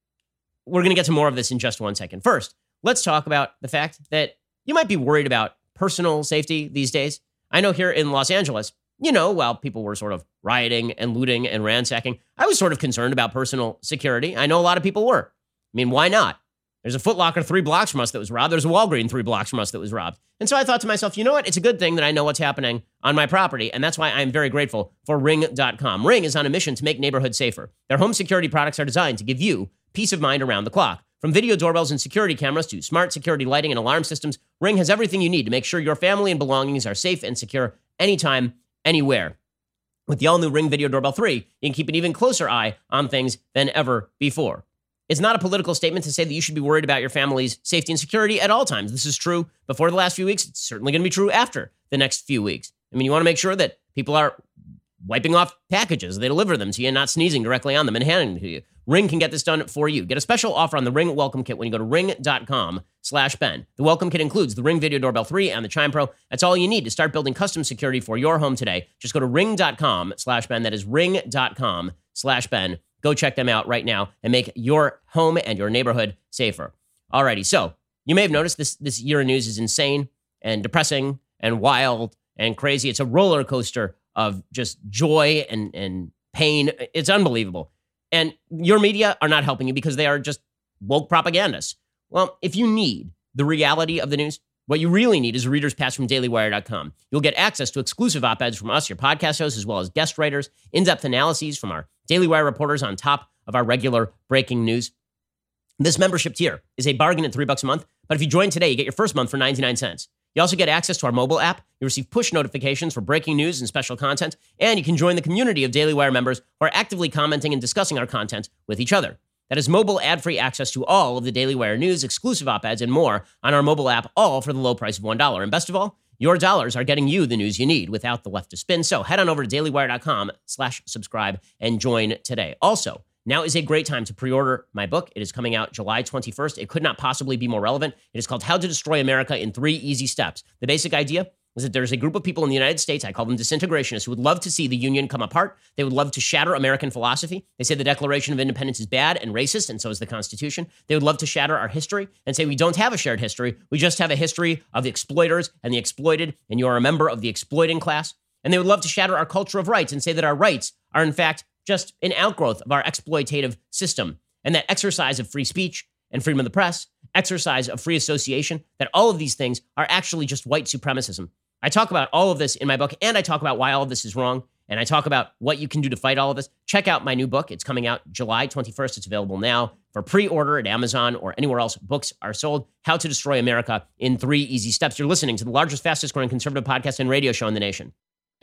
We're going to get to more of this in just one second. First, let's talk about the fact that you might be worried about personal safety these days. I know here in Los Angeles, you know, while people were sort of rioting and looting and ransacking, I was sort of concerned about personal security. I know a lot of people were. I mean, why not? There's a Foot Locker three blocks from us that was robbed. There's a Walgreens three blocks from us that was robbed. And so I thought to myself, you know what? It's a good thing that I know what's happening on my property. And that's why I'm very grateful for Ring dot com. Ring is on a mission to make neighborhoods safer. Their home security products are designed to give you peace of mind around the clock. From video doorbells and security cameras to smart security lighting and alarm systems, Ring has everything you need to make sure your family and belongings are safe and secure anytime, anywhere. With the all-new Ring Video Doorbell three, you can keep an even closer eye on things than ever before. It's not a political statement to say that you should be worried about your family's safety and security at all times. This is true before the last few weeks. It's certainly going to be true after the next few weeks. I mean, you want to make sure that people are wiping off packages. They deliver them to you and not sneezing directly on them and handing them to you. Ring can get this done for you. Get a special offer on the Ring Welcome Kit when you go to ring dot com slash Ben. The Welcome Kit includes the Ring Video Doorbell three and the Chime Pro. That's all you need to start building custom security for your home today. Just go to ring dot com slash Ben. That is ring dot com slash Ben. Go check them out right now and make your home and your neighborhood safer. Alrighty, so you may have noticed this, this year in news is insane and depressing and wild and crazy. It's a roller coaster of just joy and, and pain. It's unbelievable. And your media are not helping you because they are just woke propagandists. Well, if you need the reality of the news, what you really need is a reader's pass from daily wire dot com. You'll get access to exclusive op-eds from us, your podcast hosts, as well as guest writers, in-depth analyses from our Daily Wire reporters on top of our regular breaking news. This membership tier is a bargain at three bucks a month, but if you join today, you get your first month for ninety-nine cents. You also get access to our mobile app. You receive push notifications for breaking news and special content, and you can join the community of Daily Wire members who are actively commenting and discussing our content with each other. That is mobile ad-free access to all of the Daily Wire news, exclusive op-eds, and more on our mobile app, all for the low price of one dollar. And best of all, your dollars are getting you the news you need without the leftist spin. So head on over to daily wire dot com slash subscribe and join today. Also, now is a great time to pre-order my book. It is coming out July twenty-first. It could not possibly be more relevant. It is called How to Destroy America in Three Easy Steps. The basic idea is that there's a group of people in the United States, I call them disintegrationists, who would love to see the Union come apart. They would love to shatter American philosophy. They say the Declaration of Independence is bad and racist, and so is the Constitution. They would love to shatter our history and say we don't have a shared history. We just have a history of the exploiters and the exploited, and you are a member of the exploiting class. And they would love to shatter our culture of rights and say that our rights are, in fact, just an outgrowth of our exploitative system, and that exercise of free speech and freedom of the press, exercise of free association, that all of these things are actually just white supremacism. I talk about all of this in my book, and I talk about why all of this is wrong, and I talk about what you can do to fight all of this. Check out my new book. It's coming out July twenty-first. It's available now for pre-order at Amazon or anywhere else books are sold. How to Destroy America in Three Easy Steps. You're listening to the largest, fastest growing conservative podcast and radio show in the nation.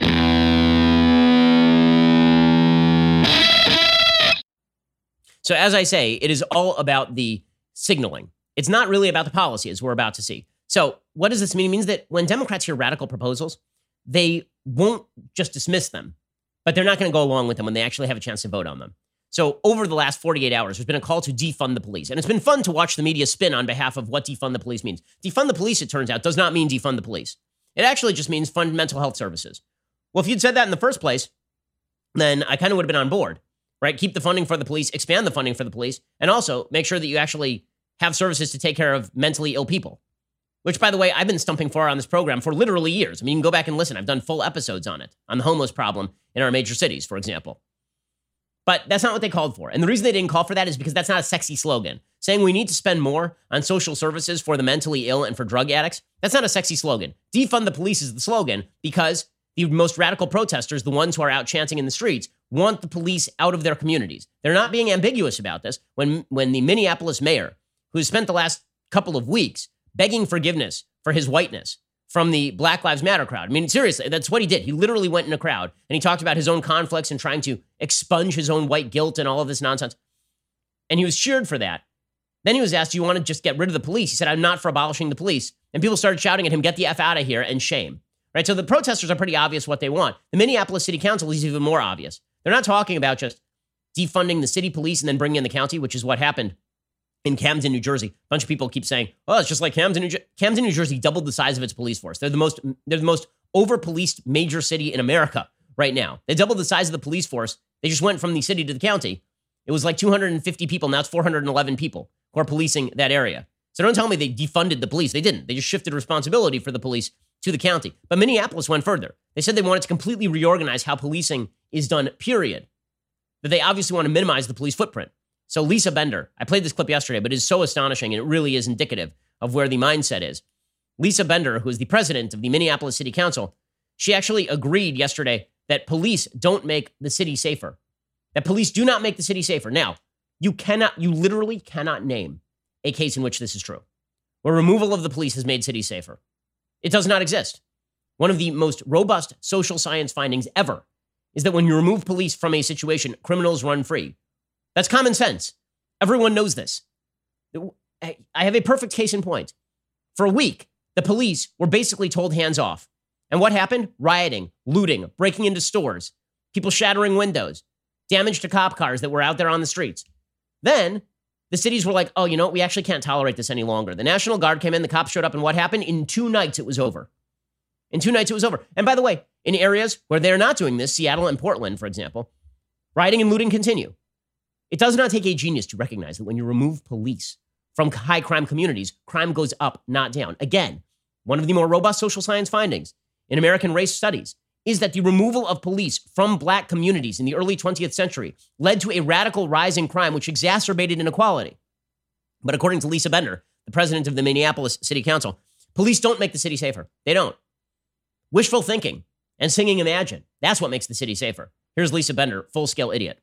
So as I say, it is all about the signaling. It's not really about the policy, as we're about to see. So what does this mean? It means that when Democrats hear radical proposals, they won't just dismiss them, but they're not going to go along with them when they actually have a chance to vote on them. So over the last forty-eight hours, there's been a call to defund the police. And it's been fun to watch the media spin on behalf of what defund the police means. Defund the police, it turns out, does not mean defund the police. It actually just means fund mental health services. Well, if you'd said that in the first place, then I kind of would have been on board, right? Keep the funding for the police, expand the funding for the police, and also make sure that you actually have services to take care of mentally ill people. Which, by the way, I've been stumping for on this program for literally years. I mean, you can go back and listen. I've done full episodes on it, on the homeless problem in our major cities, for example. But that's not what they called for. And the reason they didn't call for that is because that's not a sexy slogan. Saying we need to spend more on social services for the mentally ill and for drug addicts, that's not a sexy slogan. Defund the police is the slogan because the most radical protesters, the ones who are out chanting in the streets, want the police out of their communities. They're not being ambiguous about this. When, when the Minneapolis mayor, who has spent the last couple of weeks begging forgiveness for his whiteness, from the Black Lives Matter crowd. I mean, seriously, that's what he did. He literally went in a crowd and he talked about his own conflicts and trying to expunge his own white guilt and all of this nonsense. And he was cheered for that. Then he was asked, do you want to just get rid of the police? He said, I'm not for abolishing the police. And people started shouting at him, get the F out of here, and shame. Right? So the protesters are pretty obvious what they want. The Minneapolis City Council is even more obvious. They're not talking about just defunding the city police and then bringing in the county, which is what happened in Camden, New Jersey. A bunch of people keep saying, oh, it's just like Camden, New Jersey. Camden, New Jersey doubled the size of its police force. They're the most, they're the most over-policed major city in America right now. They doubled the size of the police force. They just went from the city to the county. It was like two hundred fifty people. Now it's four hundred eleven people who are policing that area. So don't tell me they defunded the police. They didn't. They just shifted responsibility for the police to the county. But Minneapolis went further. They said they wanted to completely reorganize how policing is done, period. That they obviously want to minimize the police footprint. So Lisa Bender, I played this clip yesterday, but it is so astonishing, and it really is indicative of where the mindset is. Lisa Bender, who is the president of the Minneapolis City Council, she actually agreed yesterday that police don't make the city safer. That police do not make the city safer. Now, you cannot, you literally cannot name a case in which this is true, where removal of the police has made cities safer. It does not exist. One of the most robust social science findings ever is that when you remove police from a situation, criminals run free. That's common sense. Everyone knows this. I have a perfect case in point. For a week, the police were basically told hands off. And what happened? Rioting, looting, breaking into stores, people shattering windows, damage to cop cars that were out there on the streets. Then the cities were like, oh, you know what? We actually can't tolerate this any longer. The National Guard came in, the cops showed up, and what happened? In two nights, it was over. In two nights, it was over. And by the way, in areas where they're not doing this, Seattle and Portland, for example, rioting and looting continue. It does not take a genius to recognize that when you remove police from high crime communities, crime goes up, not down. Again, one of the more robust social science findings in American race studies is that the removal of police from black communities in the early twentieth century led to a radical rise in crime, which exacerbated inequality. But according to Lisa Bender, the president of the Minneapolis City Council, police don't make the city safer. They don't. Wishful thinking and singing Imagine. That's what makes the city safer. Here's Lisa Bender, full-scale idiot.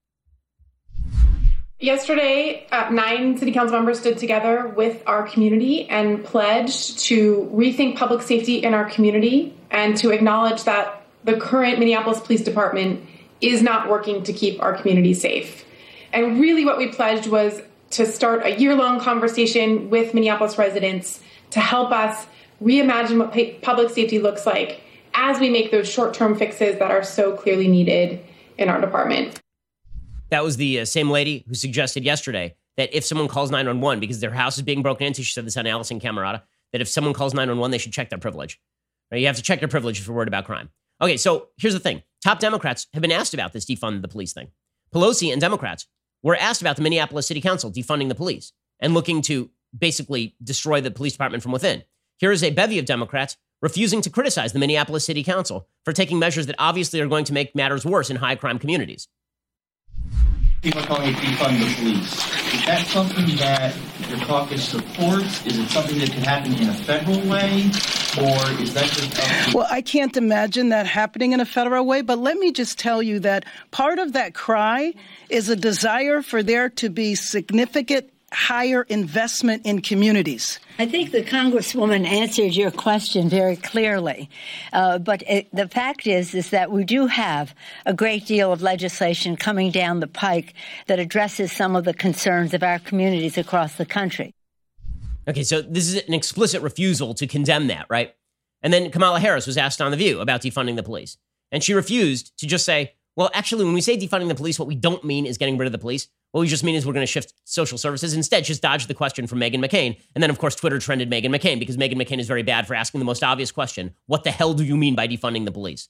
Yesterday, uh, nine city council members stood together with our community and pledged to rethink public safety in our community and to acknowledge that the current Minneapolis Police Department is not working to keep our community safe. And really what we pledged was to start a year-long conversation with Minneapolis residents to help us reimagine what pa- public safety looks like as we make those short-term fixes that are so clearly needed in our department. That was the uh, same lady who suggested yesterday that if someone calls nine one one because their house is being broken into, she said this on Allison Camerata, that if someone calls nine one one, they should check their privilege. Right? You have to check their privilege if you're worried about crime. Okay, so here's the thing. Top Democrats have been asked about this defund the police thing. Pelosi and Democrats were asked about the Minneapolis City Council defunding the police and looking to basically destroy the police department from within. Here is a bevy of Democrats refusing to criticize the Minneapolis City Council for taking measures that obviously are going to make matters worse in high crime communities. People are calling it defund the police. Is that something that your caucus supports? Is it something that could happen in a federal way? Or is that just... A- well, I can't imagine that happening in a federal way, but let me just tell you that part of that cry is a desire for there to be significant higher investment in communities. I think the Congresswoman answered your question very clearly. Uh, but it, the fact is, is that we do have a great deal of legislation coming down the pike that addresses some of the concerns of our communities across the country. Okay, so this is an explicit refusal to condemn that, right? And then Kamala Harris was asked on The View about defunding the police. And she refused to just say, well, actually, when we say defunding the police, what we don't mean is getting rid of the police. What we just mean is we're going to shift social services. Instead, just dodge the question from Meghan McCain. And then, of course, Twitter trended Meghan McCain because Meghan McCain is very bad for asking the most obvious question. What the hell do you mean by defunding the police?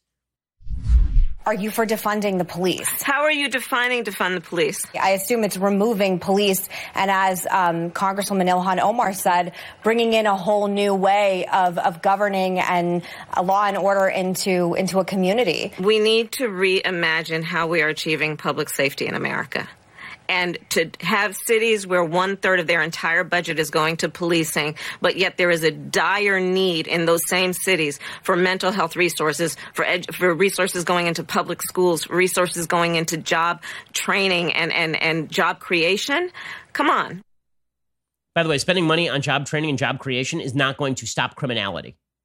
Are you for defunding the police? How are you defining defund the police? I assume it's removing police. And as um, Congresswoman Ilhan Omar said, bringing in a whole new way of, of governing and a law and order into, into a community. We need to reimagine how we are achieving public safety in America. And to have cities where one third of their entire budget is going to policing, but yet there is a dire need in those same cities for mental health resources, for ed- for resources going into public schools, resources going into job training and, and, and job creation. Come on. By the way, spending money on job training and job creation is not going to stop criminality.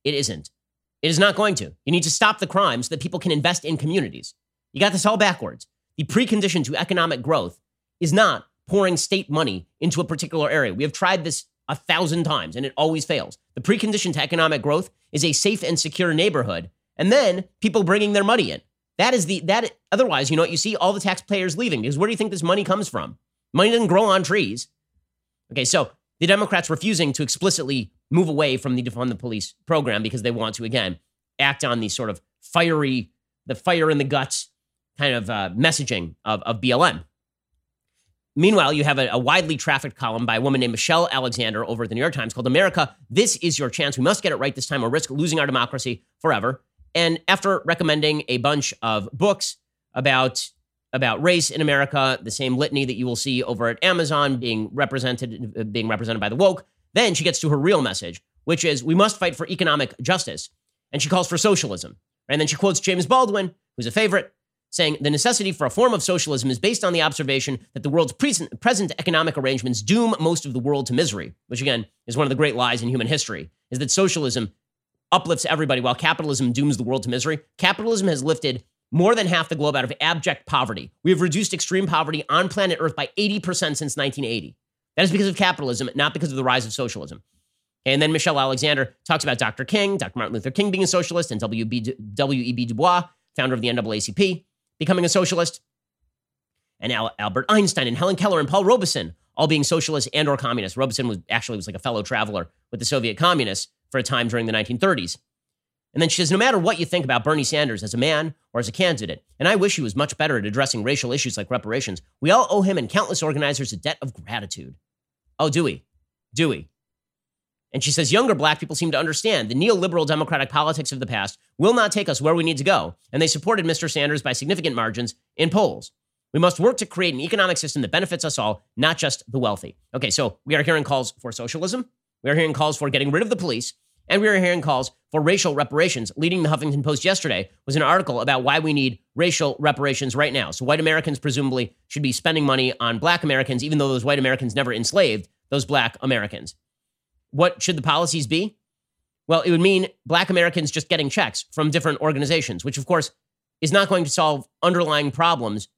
It isn't. It is not going to. You need to stop the crime so that people can invest in communities. You got this all backwards. The precondition to economic growth is not pouring state money into a particular area. We have tried this a thousand times and it always fails. The precondition to economic growth is a safe and secure neighborhood, and then people bringing their money in. That is the, that, otherwise, you know what you see? All the taxpayers leaving, because where do you think this money comes from? Money doesn't grow on trees. Okay, so the Democrats refusing to explicitly move away from the defund the police program because they want to, again, act on the sort of fiery, the fire in the guts kind of uh, messaging of, of B L M. Meanwhile, you have a, a widely trafficked column by a woman named Michelle Alexander over at the New York Times called America, This Is Your Chance. We must get it right this time or risk losing our democracy forever. And after recommending a bunch of books about, about race in America, the same litany that you will see over at Amazon being represented, being represented by the woke, then she gets to her real message, which is we must fight for economic justice. And she calls for socialism. And then she quotes James Baldwin, who's a favorite, saying the necessity for a form of socialism is based on the observation that the world's present, present economic arrangements doom most of the world to misery, which again is one of the great lies in human history, is that socialism uplifts everybody while capitalism dooms the world to misery. Capitalism has lifted more than half the globe out of abject poverty. We have reduced extreme poverty on planet Earth by eighty percent since nineteen eighty. That is because of capitalism, not because of the rise of socialism. And then Michelle Alexander talks about Doctor King, Doctor Martin Luther King being a socialist, and W E B Du Bois, founder of the N double A C P, becoming a socialist, and Al- Albert Einstein and Helen Keller and Paul Robeson all being socialists and or communists. Robeson was actually was like a fellow traveler with the Soviet communists for a time during the nineteen thirties. And then she says, no matter what you think about Bernie Sanders as a man or as a candidate, and I wish he was much better at addressing racial issues like reparations, we all owe him and countless organizers a debt of gratitude. Oh, do we? Do we? And she says, younger black people seem to understand the neoliberal democratic politics of the past will not take us where we need to go. And they supported Mister Sanders by significant margins in polls. We must work to create an economic system that benefits us all, not just the wealthy. Okay, so we are hearing calls for socialism. We are hearing calls for getting rid of the police. And we are hearing calls for racial reparations. Leading the Huffington Post yesterday was an article about why we need racial reparations right now. So white Americans presumably should be spending money on black Americans, even though those white Americans never enslaved those black Americans. What should the policies be? Well, it would mean black Americans just getting checks from different organizations, which of course is not going to solve underlying problems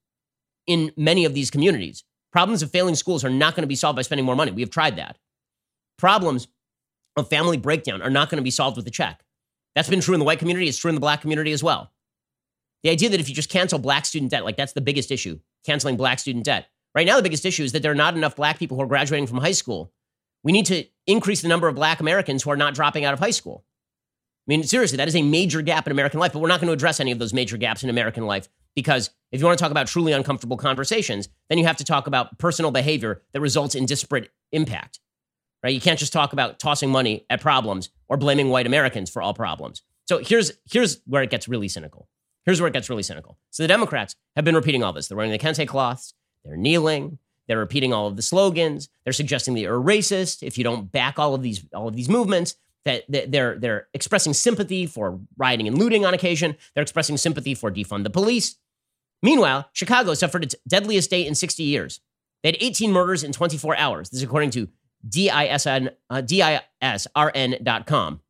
in many of these communities. Problems of failing schools are not going to be solved by spending more money. We have tried that. Problems of family breakdown are not going to be solved with a check. That's been true in the white community. It's true in the black community as well. The idea that if you just cancel black student debt, like that's the biggest issue, canceling black student debt. Right now, the biggest issue is that there are not enough black people who are graduating from high school. We need to increase the number of black Americans who are not dropping out of high school. I mean, seriously, that is a major gap in American life, but we're not going to address any of those major gaps in American life because if you want to talk about truly uncomfortable conversations, then you have to talk about personal behavior that results in disparate impact, right? You can't just talk about tossing money at problems or blaming white Americans for all problems. So here's, here's where it gets really cynical. Here's where it gets really cynical. So the Democrats have been repeating all this. They're wearing the kente cloths. They're kneeling. They're repeating all of the slogans. They're suggesting that you're racist if you don't back all of these all of these movements. That they're they're expressing sympathy for rioting and looting on occasion. They're expressing sympathy for defund the police. Meanwhile, Chicago suffered its deadliest day in sixty years. They had eighteen murders in twenty-four hours. This is according to D I S N, uh, D I S R N dot com.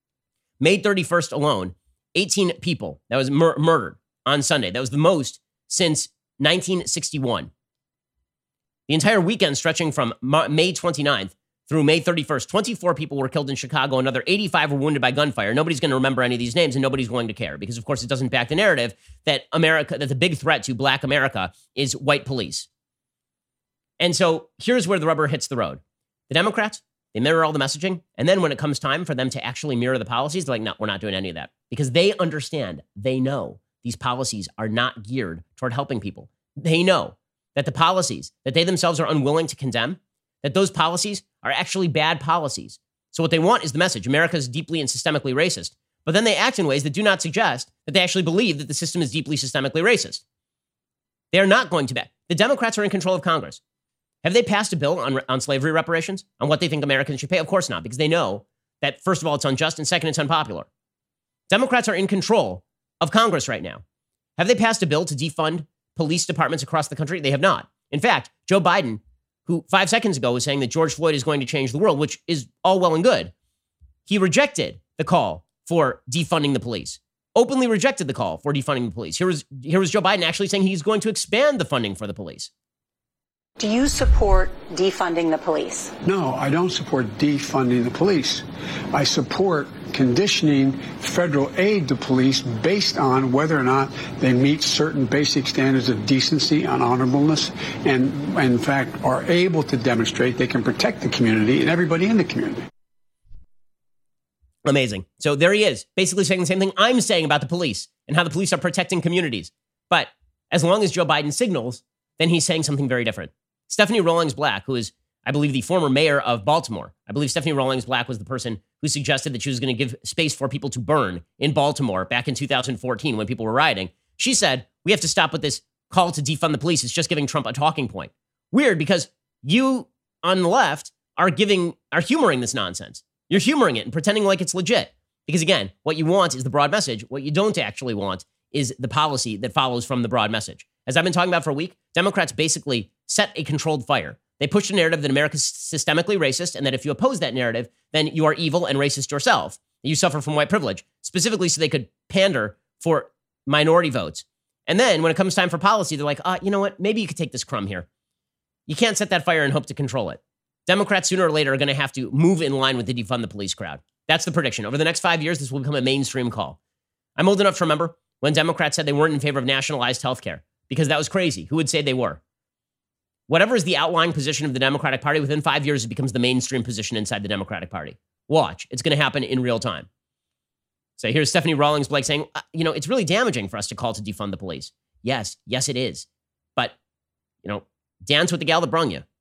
May thirty-first alone, eighteen people that was mur- murdered on Sunday. That was the most since nineteen sixty-one. The entire weekend stretching from May twenty-ninth through May thirty-first, twenty-four people were killed in Chicago. Another eighty-five were wounded by gunfire. Nobody's going to remember any of these names, and nobody's going to care because, of course, it doesn't back the narrative that America, that the big threat to black America is white police. And so here's where the rubber hits the road. The Democrats, they mirror all the messaging, and then when it comes time for them to actually mirror the policies, they're like, no, we're not doing any of that because they understand, they know these policies are not geared toward helping people. They know that the policies that they themselves are unwilling to condemn, that those policies are actually bad policies. So what they want is the message, America is deeply and systemically racist. But then they act in ways that do not suggest that they actually believe that the system is deeply systemically racist. They are not going to bet. The Democrats are in control of Congress. Have they passed a bill on, on slavery reparations, on what they think Americans should pay? Of course not, because they know that, first of all, it's unjust, and second, it's unpopular. Democrats are in control of Congress right now. Have they passed a bill to defund police departments across the country? They have not. In fact, Joe Biden, who five seconds ago was saying that George Floyd is going to change the world, which is all well and good, he rejected the call for defunding the police, openly rejected the call for defunding the police. Here was, here was Joe Biden actually saying he's going to expand the funding for the police. Do you support defunding the police? No, I don't support defunding the police. I support conditioning federal aid to police based on whether or not they meet certain basic standards of decency and honorableness and, in fact, are able to demonstrate they can protect the community and everybody in the community. Amazing. So there he is, basically saying the same thing I'm saying about the police and how the police are protecting communities. But as long as Joe Biden signals, then he's saying something very different. Stephanie Rawlings Black, who is, I believe, the former mayor of Baltimore. I believe Stephanie Rawlings Black was the person who suggested that she was going to give space for people to burn in Baltimore back in two thousand fourteen when people were rioting. She said, we have to stop with this call to defund the police. It's just giving Trump a talking point. Weird, because you on the left are giving, are humoring this nonsense. You're humoring it and pretending like it's legit. Because again, what you want is the broad message. What you don't actually want is the policy that follows from the broad message. As I've been talking about for a week, Democrats basically set a controlled fire. They pushed a narrative that America's systemically racist and that if you oppose that narrative, then you are evil and racist yourself. You suffer from white privilege, specifically so they could pander for minority votes. And then when it comes time for policy, they're like, uh, you know what? Maybe you could take this crumb here. You can't set that fire and hope to control it. Democrats sooner or later are going to have to move in line with the defund the police crowd. That's the prediction. Over the next five years, this will become a mainstream call. I'm old enough to remember when Democrats said they weren't in favor of nationalized health care because that was crazy. Who would say they were? Whatever is the outlying position of the Democratic Party, within five years, it becomes the mainstream position inside the Democratic Party. Watch. It's going to happen in real time. So here's Stephanie Rawlings Blake saying, uh, you know, it's really damaging for us to call to defund the police. Yes, yes, it is. But, you know, dance with the gal that brung you.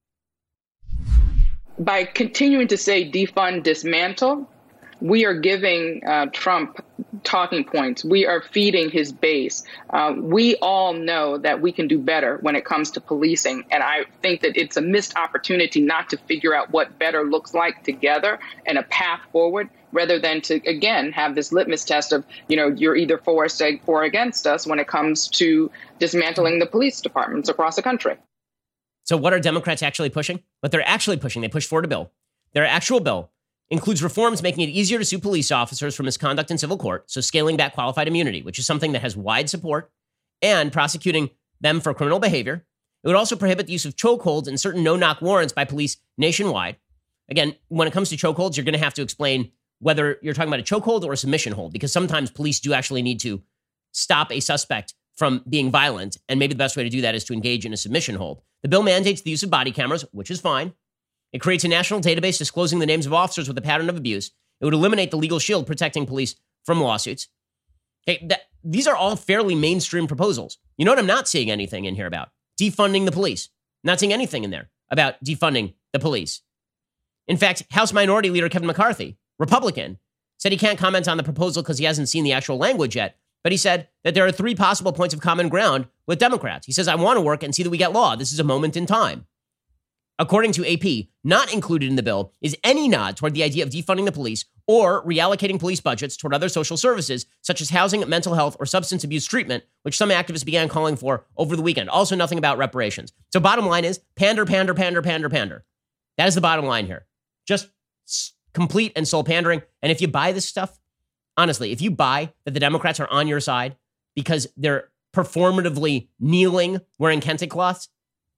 By continuing to say defund, dismantle, we are giving uh, Trump talking points. We are feeding his base. Uh, we all know that we can do better when it comes to policing. And I think that it's a missed opportunity not to figure out what better looks like together and a path forward, rather than to, again, have this litmus test of, you know, you're either for us or against us when it comes to dismantling the police departments across the country. So what are Democrats actually pushing? What they're actually pushing, they push forward a bill. Their actual bill includes reforms making it easier to sue police officers for misconduct in civil court, so scaling back qualified immunity, which is something that has wide support, and prosecuting them for criminal behavior. It would also prohibit the use of chokeholds and certain no-knock warrants by police nationwide. Again, when it comes to chokeholds, you're going to have to explain whether you're talking about a chokehold or a submission hold, because sometimes police do actually need to stop a suspect from being violent, and maybe the best way to do that is to engage in a submission hold. The bill mandates the use of body cameras, which is fine. It creates a national database disclosing the names of officers with a pattern of abuse. It would eliminate the legal shield protecting police from lawsuits. Okay, that, these are all fairly mainstream proposals. You know what I'm not seeing anything in here about? Defunding the police. I'm not seeing anything in there about defunding the police. In fact, House Minority Leader Kevin McCarthy, Republican, said he can't comment on the proposal because he hasn't seen the actual language yet. But he said that there are three possible points of common ground with Democrats. He says, I want to work and see that we get law. This is a moment in time. According to A P, not included in the bill is any nod toward the idea of defunding the police or reallocating police budgets toward other social services, such as housing, mental health, or substance abuse treatment, which some activists began calling for over the weekend. Also nothing about reparations. So bottom line is pander, pander, pander, pander, pander. That is the bottom line here. Just complete and sole pandering. And if you buy this stuff, honestly, if you buy that the Democrats are on your side because they're performatively kneeling wearing kente cloths,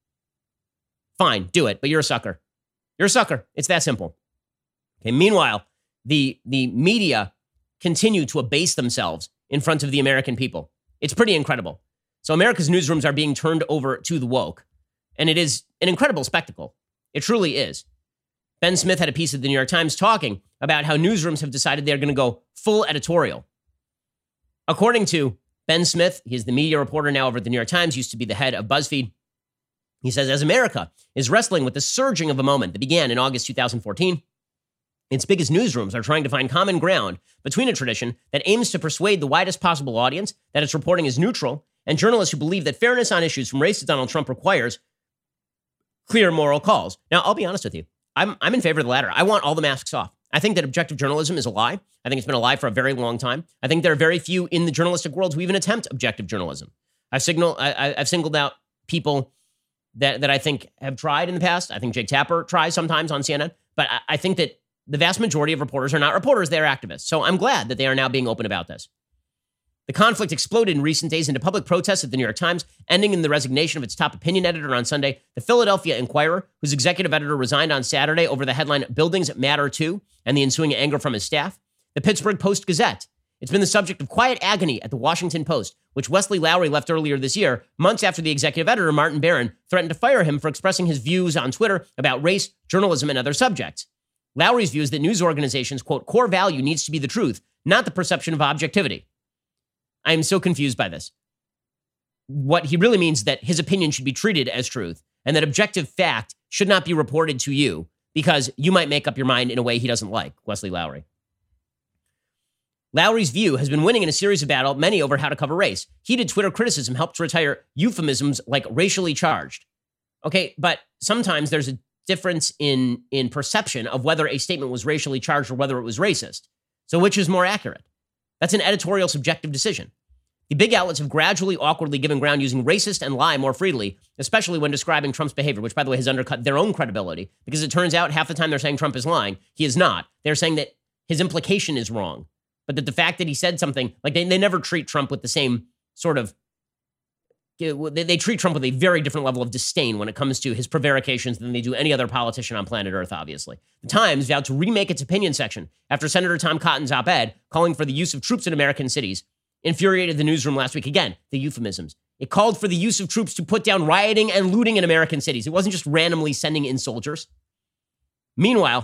fine, do it, but you're a sucker. You're a sucker. It's that simple. Okay. Meanwhile, the, the media continue to abase themselves in front of the American people. It's pretty incredible. So America's newsrooms are being turned over to the woke, and it is an incredible spectacle. It truly is. Ben Smith had a piece of the New York Times talking about how newsrooms have decided they're going to go full editorial. According to Ben Smith, he's the media reporter now over at the New York Times, used to be the head of BuzzFeed. He says, as America is wrestling with the surging of a moment that began in August two thousand fourteen, its biggest newsrooms are trying to find common ground between a tradition that aims to persuade the widest possible audience that its reporting is neutral and journalists who believe that fairness on issues from race to Donald Trump requires clear moral calls. Now, I'll be honest with you. I'm, I'm in favor of the latter. I want all the masks off. I think that objective journalism is a lie. I think it's been a lie for a very long time. I think there are very few in the journalistic world who even attempt objective journalism. I've, signal, I, I've singled out people that, that I think have tried in the past. I think Jake Tapper tries sometimes on C N N. But I, I think that the vast majority of reporters are not reporters, they're activists. So I'm glad that they are now being open about this. The conflict exploded in recent days into public protests at the New York Times, ending in the resignation of its top opinion editor on Sunday. The Philadelphia Inquirer, whose executive editor resigned on Saturday over the headline Buildings Matter Too, and the ensuing anger from his staff. The Pittsburgh Post-Gazette. It's been the subject of quiet agony at the Washington Post, which Wesley Lowery left earlier this year, months after the executive editor, Martin Barron, threatened to fire him for expressing his views on Twitter about race, journalism, and other subjects. Lowery's view is that news organizations' quote, core value needs to be the truth, not the perception of objectivity. I am so confused by this. What he really means is that his opinion should be treated as truth and that objective fact should not be reported to you because you might make up your mind in a way he doesn't like, Wesley Lowery. Lowery's view has been winning in a series of battles, many over how to cover race. Heated Twitter criticism helped to retire euphemisms like racially charged. Okay, but sometimes there's a difference in, in perception of whether a statement was racially charged or whether it was racist. So which is more accurate? That's an editorial subjective decision. The big outlets have gradually awkwardly given ground using racist and lie more freely, especially when describing Trump's behavior, which, by the way, has undercut their own credibility because it turns out half the time they're saying Trump is lying. He is not. They're saying that his implication is wrong, but that the fact that he said something, like they, they never treat Trump with the same sort of, they, they treat Trump with a very different level of disdain when it comes to his prevarications than they do any other politician on planet Earth, obviously. The Times vowed to remake its opinion section after Senator Tom Cotton's op-ed calling for the use of troops in American cities infuriated the newsroom last week. Again, the euphemisms. It called for the use of troops to put down rioting and looting in American cities. It wasn't just randomly sending in soldiers. Meanwhile,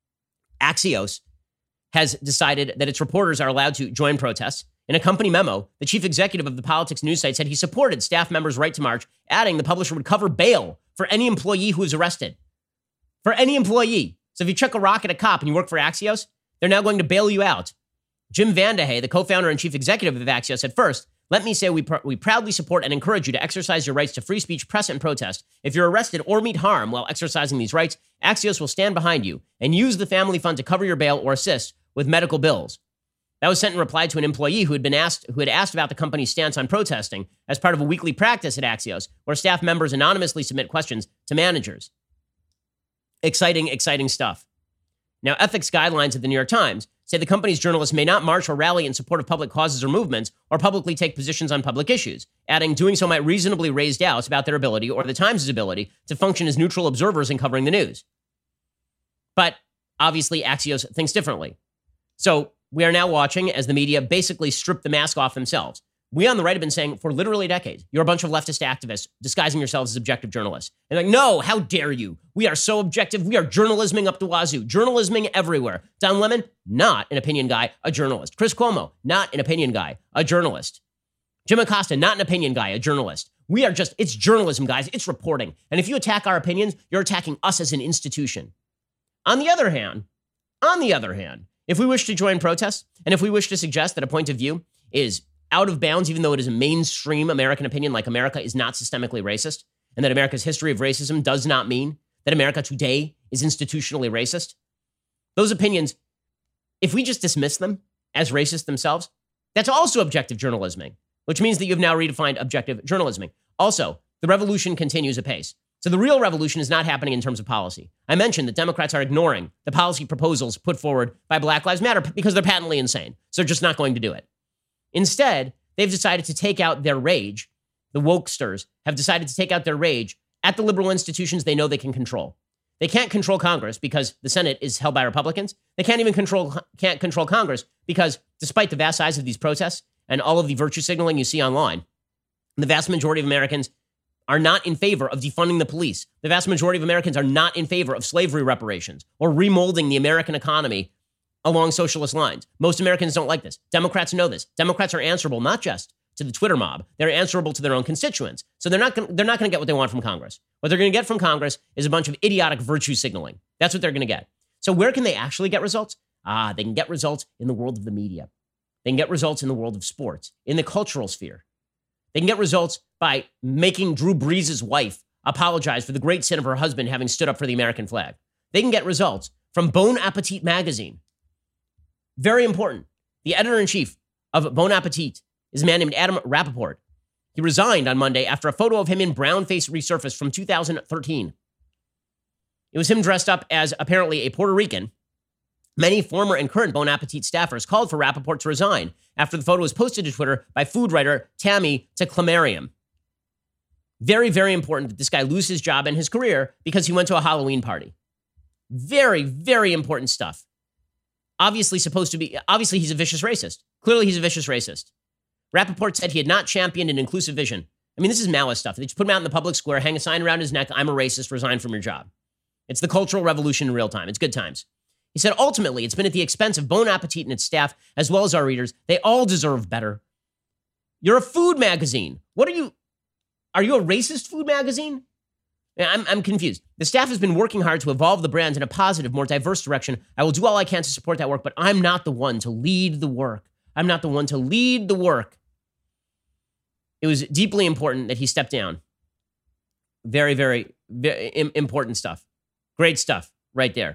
Axios has decided that its reporters are allowed to join protests. In a company memo, the chief executive of the Politics news site said he supported staff members' right to march, adding the publisher would cover bail for any employee who is arrested. For any employee. So if you chuck a rock at a cop and you work for Axios, they're now going to bail you out. Jim Vandehey, the co-founder and chief executive of Axios, said, first, let me say we, pr- we proudly support and encourage you to exercise your rights to free speech, press, and protest. If you're arrested or meet harm while exercising these rights, Axios will stand behind you and use the family fund to cover your bail or assist with medical bills. That was sent in reply to an employee who had been asked who had asked about the company's stance on protesting as part of a weekly practice at Axios, where staff members anonymously submit questions to managers. Exciting, exciting stuff. Now, ethics guidelines at the New York Times say the company's journalists may not march or rally in support of public causes or movements or publicly take positions on public issues, adding doing so might reasonably raise doubts about their ability or the Times' ability to function as neutral observers in covering the news. But obviously, Axios thinks differently. So we are now watching as the media basically strip the mask off themselves. We on the right have been saying for literally decades, you're a bunch of leftist activists disguising yourselves as objective journalists. And like, no, how dare you? We are so objective. We are journalisming up the wazoo. Journalisming everywhere. Don Lemon, not an opinion guy, a journalist. Chris Cuomo, not an opinion guy, a journalist. Jim Acosta, not an opinion guy, a journalist. We are just, it's journalism, guys. It's reporting. And if you attack our opinions, you're attacking us as an institution. On the other hand, on the other hand, if we wish to join protests, and if we wish to suggest that a point of view is out of bounds, even though it is a mainstream American opinion, like America is not systemically racist, and that America's history of racism does not mean that America today is institutionally racist, those opinions, if we just dismiss them as racist themselves, that's also objective journalisming, which means that you've now redefined objective journalisming. Also, the revolution continues apace. So the real revolution is not happening in terms of policy. I mentioned that Democrats are ignoring the policy proposals put forward by Black Lives Matter because they're patently insane. So they're just not going to do it. Instead, they've decided to take out their rage. The wokesters have decided to take out their rage at the liberal institutions they know they can control. They can't control Congress because the Senate is held by Republicans. They can't even control can't control Congress because despite the vast size of these protests and all of the virtue signaling you see online, the vast majority of Americans are not in favor of defunding the police. The vast majority of Americans are not in favor of slavery reparations or remolding the American economy along socialist lines. Most Americans don't like this. Democrats know this. Democrats are answerable not just to the Twitter mob. They're answerable to their own constituents. So they're not gonna, they're not going to get what they want from Congress. What they're going to get from Congress is a bunch of idiotic virtue signaling. That's what they're going to get. So where can they actually get results? Ah, they can get results in the world of the media. They can get results in the world of sports, in the cultural sphere. They can get results by making Drew Brees' wife apologize for the great sin of her husband having stood up for the American flag. They can get results from Bon Appetit magazine. Very important. The editor-in-chief of Bon Appetit is a man named Adam Rappaport. He resigned on Monday after a photo of him in brownface resurfaced from two thousand thirteen. It was him dressed up as apparently a Puerto Rican Many former and current Bon Appetit staffers called for Rappaport to resign after the photo was posted to Twitter by food writer Tammy Teclamariam. Very, very important that this guy lose his job and his career because he went to a Halloween party. Very, very important stuff. Obviously supposed to be, obviously he's a vicious racist. Clearly he's a vicious racist. Rappaport said he had not championed an inclusive vision. I mean, this is Maoist stuff. They just put him out in the public square, hang a sign around his neck, I'm a racist, resign from your job. It's the cultural revolution in real time. It's good times. He said, ultimately, it's been at the expense of Bon Appetit and its staff, as well as our readers. They all deserve better. You're a food magazine. What are you? Are you a racist food magazine? I'm, I'm confused. The staff has been working hard to evolve the brand in a positive, more diverse direction. I will do all I can to support that work, but I'm not the one to lead the work. I'm not the one to lead the work. It was deeply important that he stepped down. Very, very, very important stuff. Great stuff right there.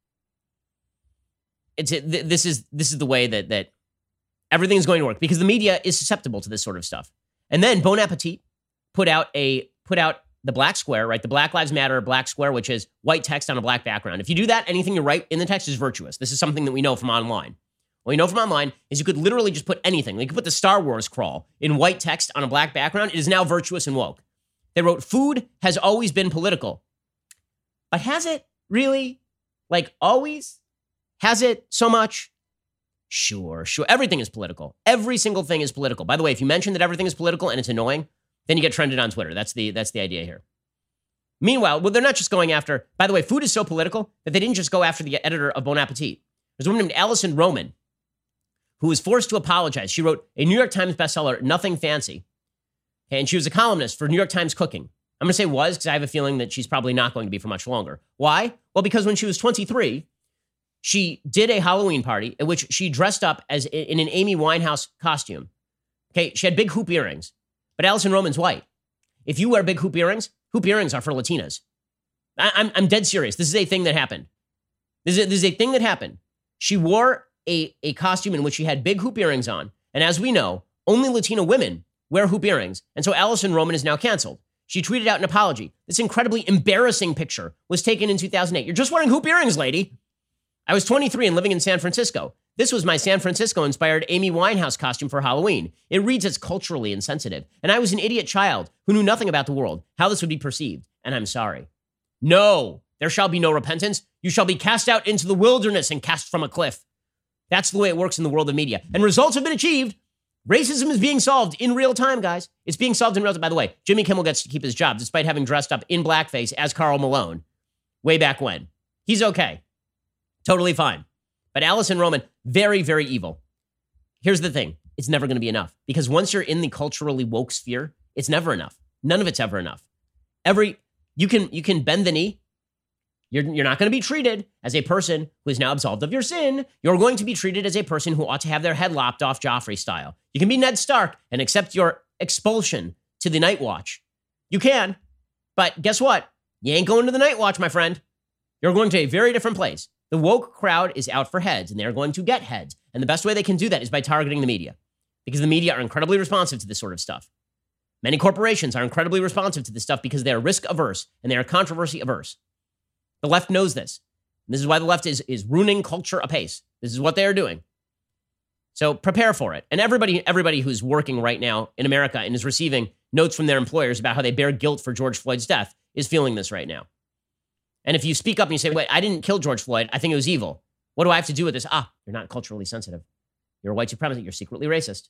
It's this is this is the way that that everything is going to work because the media is susceptible to this sort of stuff. And then Bon Appetit put out a put out the black square, right? The Black Lives Matter black square, which is white text on a black background. If you do that, anything you write in the text is virtuous. This is something that we know from online. What we know from online is you could literally just put anything. You could put the Star Wars crawl in white text on a black background. It is now virtuous and woke. They wrote, food has always been political. But has it really? Like always? Has it so much? Sure, sure. Everything is political. Every single thing is political. By the way, if you mention that everything is political and it's annoying, then you get trended on Twitter. That's the that's the idea here. Meanwhile, well, they're not just going after, by the way, food is so political that they didn't just go after the editor of Bon Appetit. There's a woman named Allison Roman who was forced to apologize. She wrote a New York Times bestseller, Nothing Fancy. Okay, and she was a columnist for New York Times Cooking. I'm going to say was because I have a feeling that she's probably not going to be for much longer. Why? Well, because when she was twenty-three, she did a Halloween party at which she dressed up as in an Amy Winehouse costume. Okay, she had big hoop earrings, but Allison Roman's white. If you wear big hoop earrings, hoop earrings are for Latinas. I, I'm, I'm dead serious. This is a thing that happened. This is, a, this is a thing that happened. She wore a, a costume in which she had big hoop earrings on. And as we know, only Latina women wear hoop earrings. And so Allison Roman is now canceled. She tweeted out an apology. This incredibly embarrassing picture was taken in two thousand eight. You're just wearing hoop earrings, lady. I was twenty-three and living in San Francisco. This was my San Francisco-inspired Amy Winehouse costume for Halloween. It reads as culturally insensitive. And I was an idiot child who knew nothing about the world, how this would be perceived. And I'm sorry. No, there shall be no repentance. You shall be cast out into the wilderness and cast from a cliff. That's the way it works in the world of media. And results have been achieved. Racism is being solved in real time, guys. It's being solved in real time. By the way, Jimmy Kimmel gets to keep his job despite having dressed up in blackface as Karl Malone way back when. He's okay. Totally fine. But Allison Roman, very, very evil. Here's the thing. It's never going to be enough. Because once you're in the culturally woke sphere, it's never enough. None of it's ever enough. Every, you can, you can bend the knee. You're, you're not going to be treated as a person who is now absolved of your sin. You're going to be treated as a person who ought to have their head lopped off Joffrey style. You can be Ned Stark and accept your expulsion to the Night Watch. You can. But guess what? You ain't going to the Night Watch, my friend. You're going to a very different place. The woke crowd is out for heads, and they're going to get heads. And the best way they can do that is by targeting the media, because the media are incredibly responsive to this sort of stuff. Many corporations are incredibly responsive to this stuff because they are risk averse and they are controversy averse. The left knows this. And this is why the left is, is ruining culture apace. This is what they are doing. So prepare for it. And everybody, everybody who's working right now in America and is receiving notes from their employers about how they bear guilt for George Floyd's death is feeling this right now. And if you speak up and you say, wait, I didn't kill George Floyd, I think it was evil. What do I have to do with this? Ah, you're not culturally sensitive. You're a white supremacist. You're secretly racist.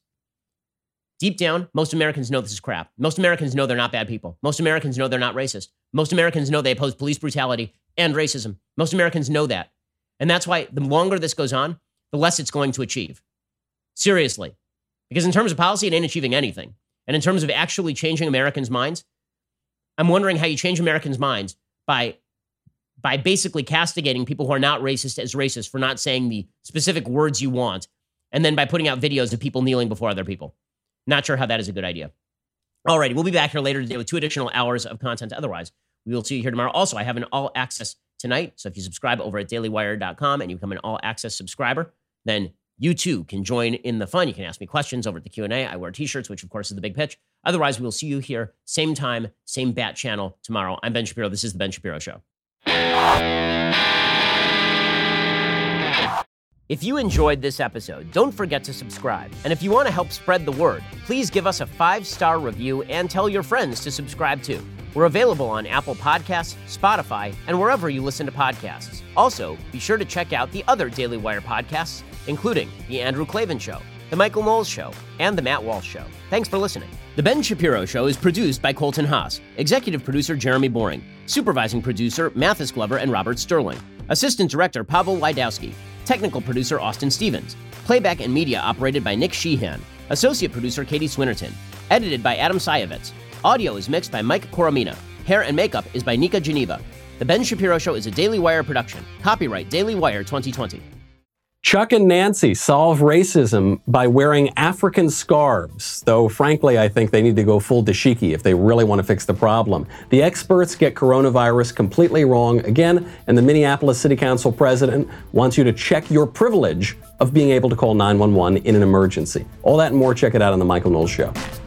Deep down, most Americans know this is crap. Most Americans know they're not bad people. Most Americans know they're not racist. Most Americans know they oppose police brutality and racism. Most Americans know that. And that's why the longer this goes on, the less it's going to achieve. Seriously. Because in terms of policy, it ain't achieving anything. And in terms of actually changing Americans' minds, I'm wondering how you change Americans' minds by by basically castigating people who are not racist as racist for not saying the specific words you want, and then by putting out videos of people kneeling before other people. Not sure how that is a good idea. All righty, we'll be back here later today with two additional hours of content. Otherwise, we will see you here tomorrow. Also, I have an all access tonight, so if you subscribe over at daily wire dot com and you become an all access subscriber, then you too can join in the fun. You can ask me questions over at the Q and A. I wear t-shirts, which of course is the big pitch. Otherwise, we will see you here, same time, same bat channel tomorrow. I'm Ben Shapiro. This is The Ben Shapiro Show. If you enjoyed this episode, don't forget to subscribe. And if you want to help spread the word, please give us a five-star review and tell your friends to subscribe too. We're available on Apple Podcasts, Spotify, and wherever you listen to podcasts. Also, be sure to check out the other Daily Wire podcasts, including The Andrew Klavan Show, The Michael Knowles Show, and The Matt Walsh Show. Thanks for listening. The Ben Shapiro Show is produced by Colton Haas, executive producer Jeremy Boring, supervising producer Mathis Glover and Robert Sterling, assistant director Pavel Wydowski, technical producer Austin Stevens, playback and media operated by Nick Sheehan, associate producer Katie Swinnerton, edited by Adam Sayevitz. Audio is mixed by Mike Coromina. Hair and makeup is by Nika Geneva. The Ben Shapiro Show is a Daily Wire production. Copyright Daily Wire twenty twenty. Chuck and Nancy solve racism by wearing African scarves, though frankly I think they need to go full dashiki if they really want to fix the problem. The experts get coronavirus completely wrong again, and the Minneapolis City Council president wants you to check your privilege of being able to call nine one one in an emergency. All that and more, check it out on The Michael Knowles Show.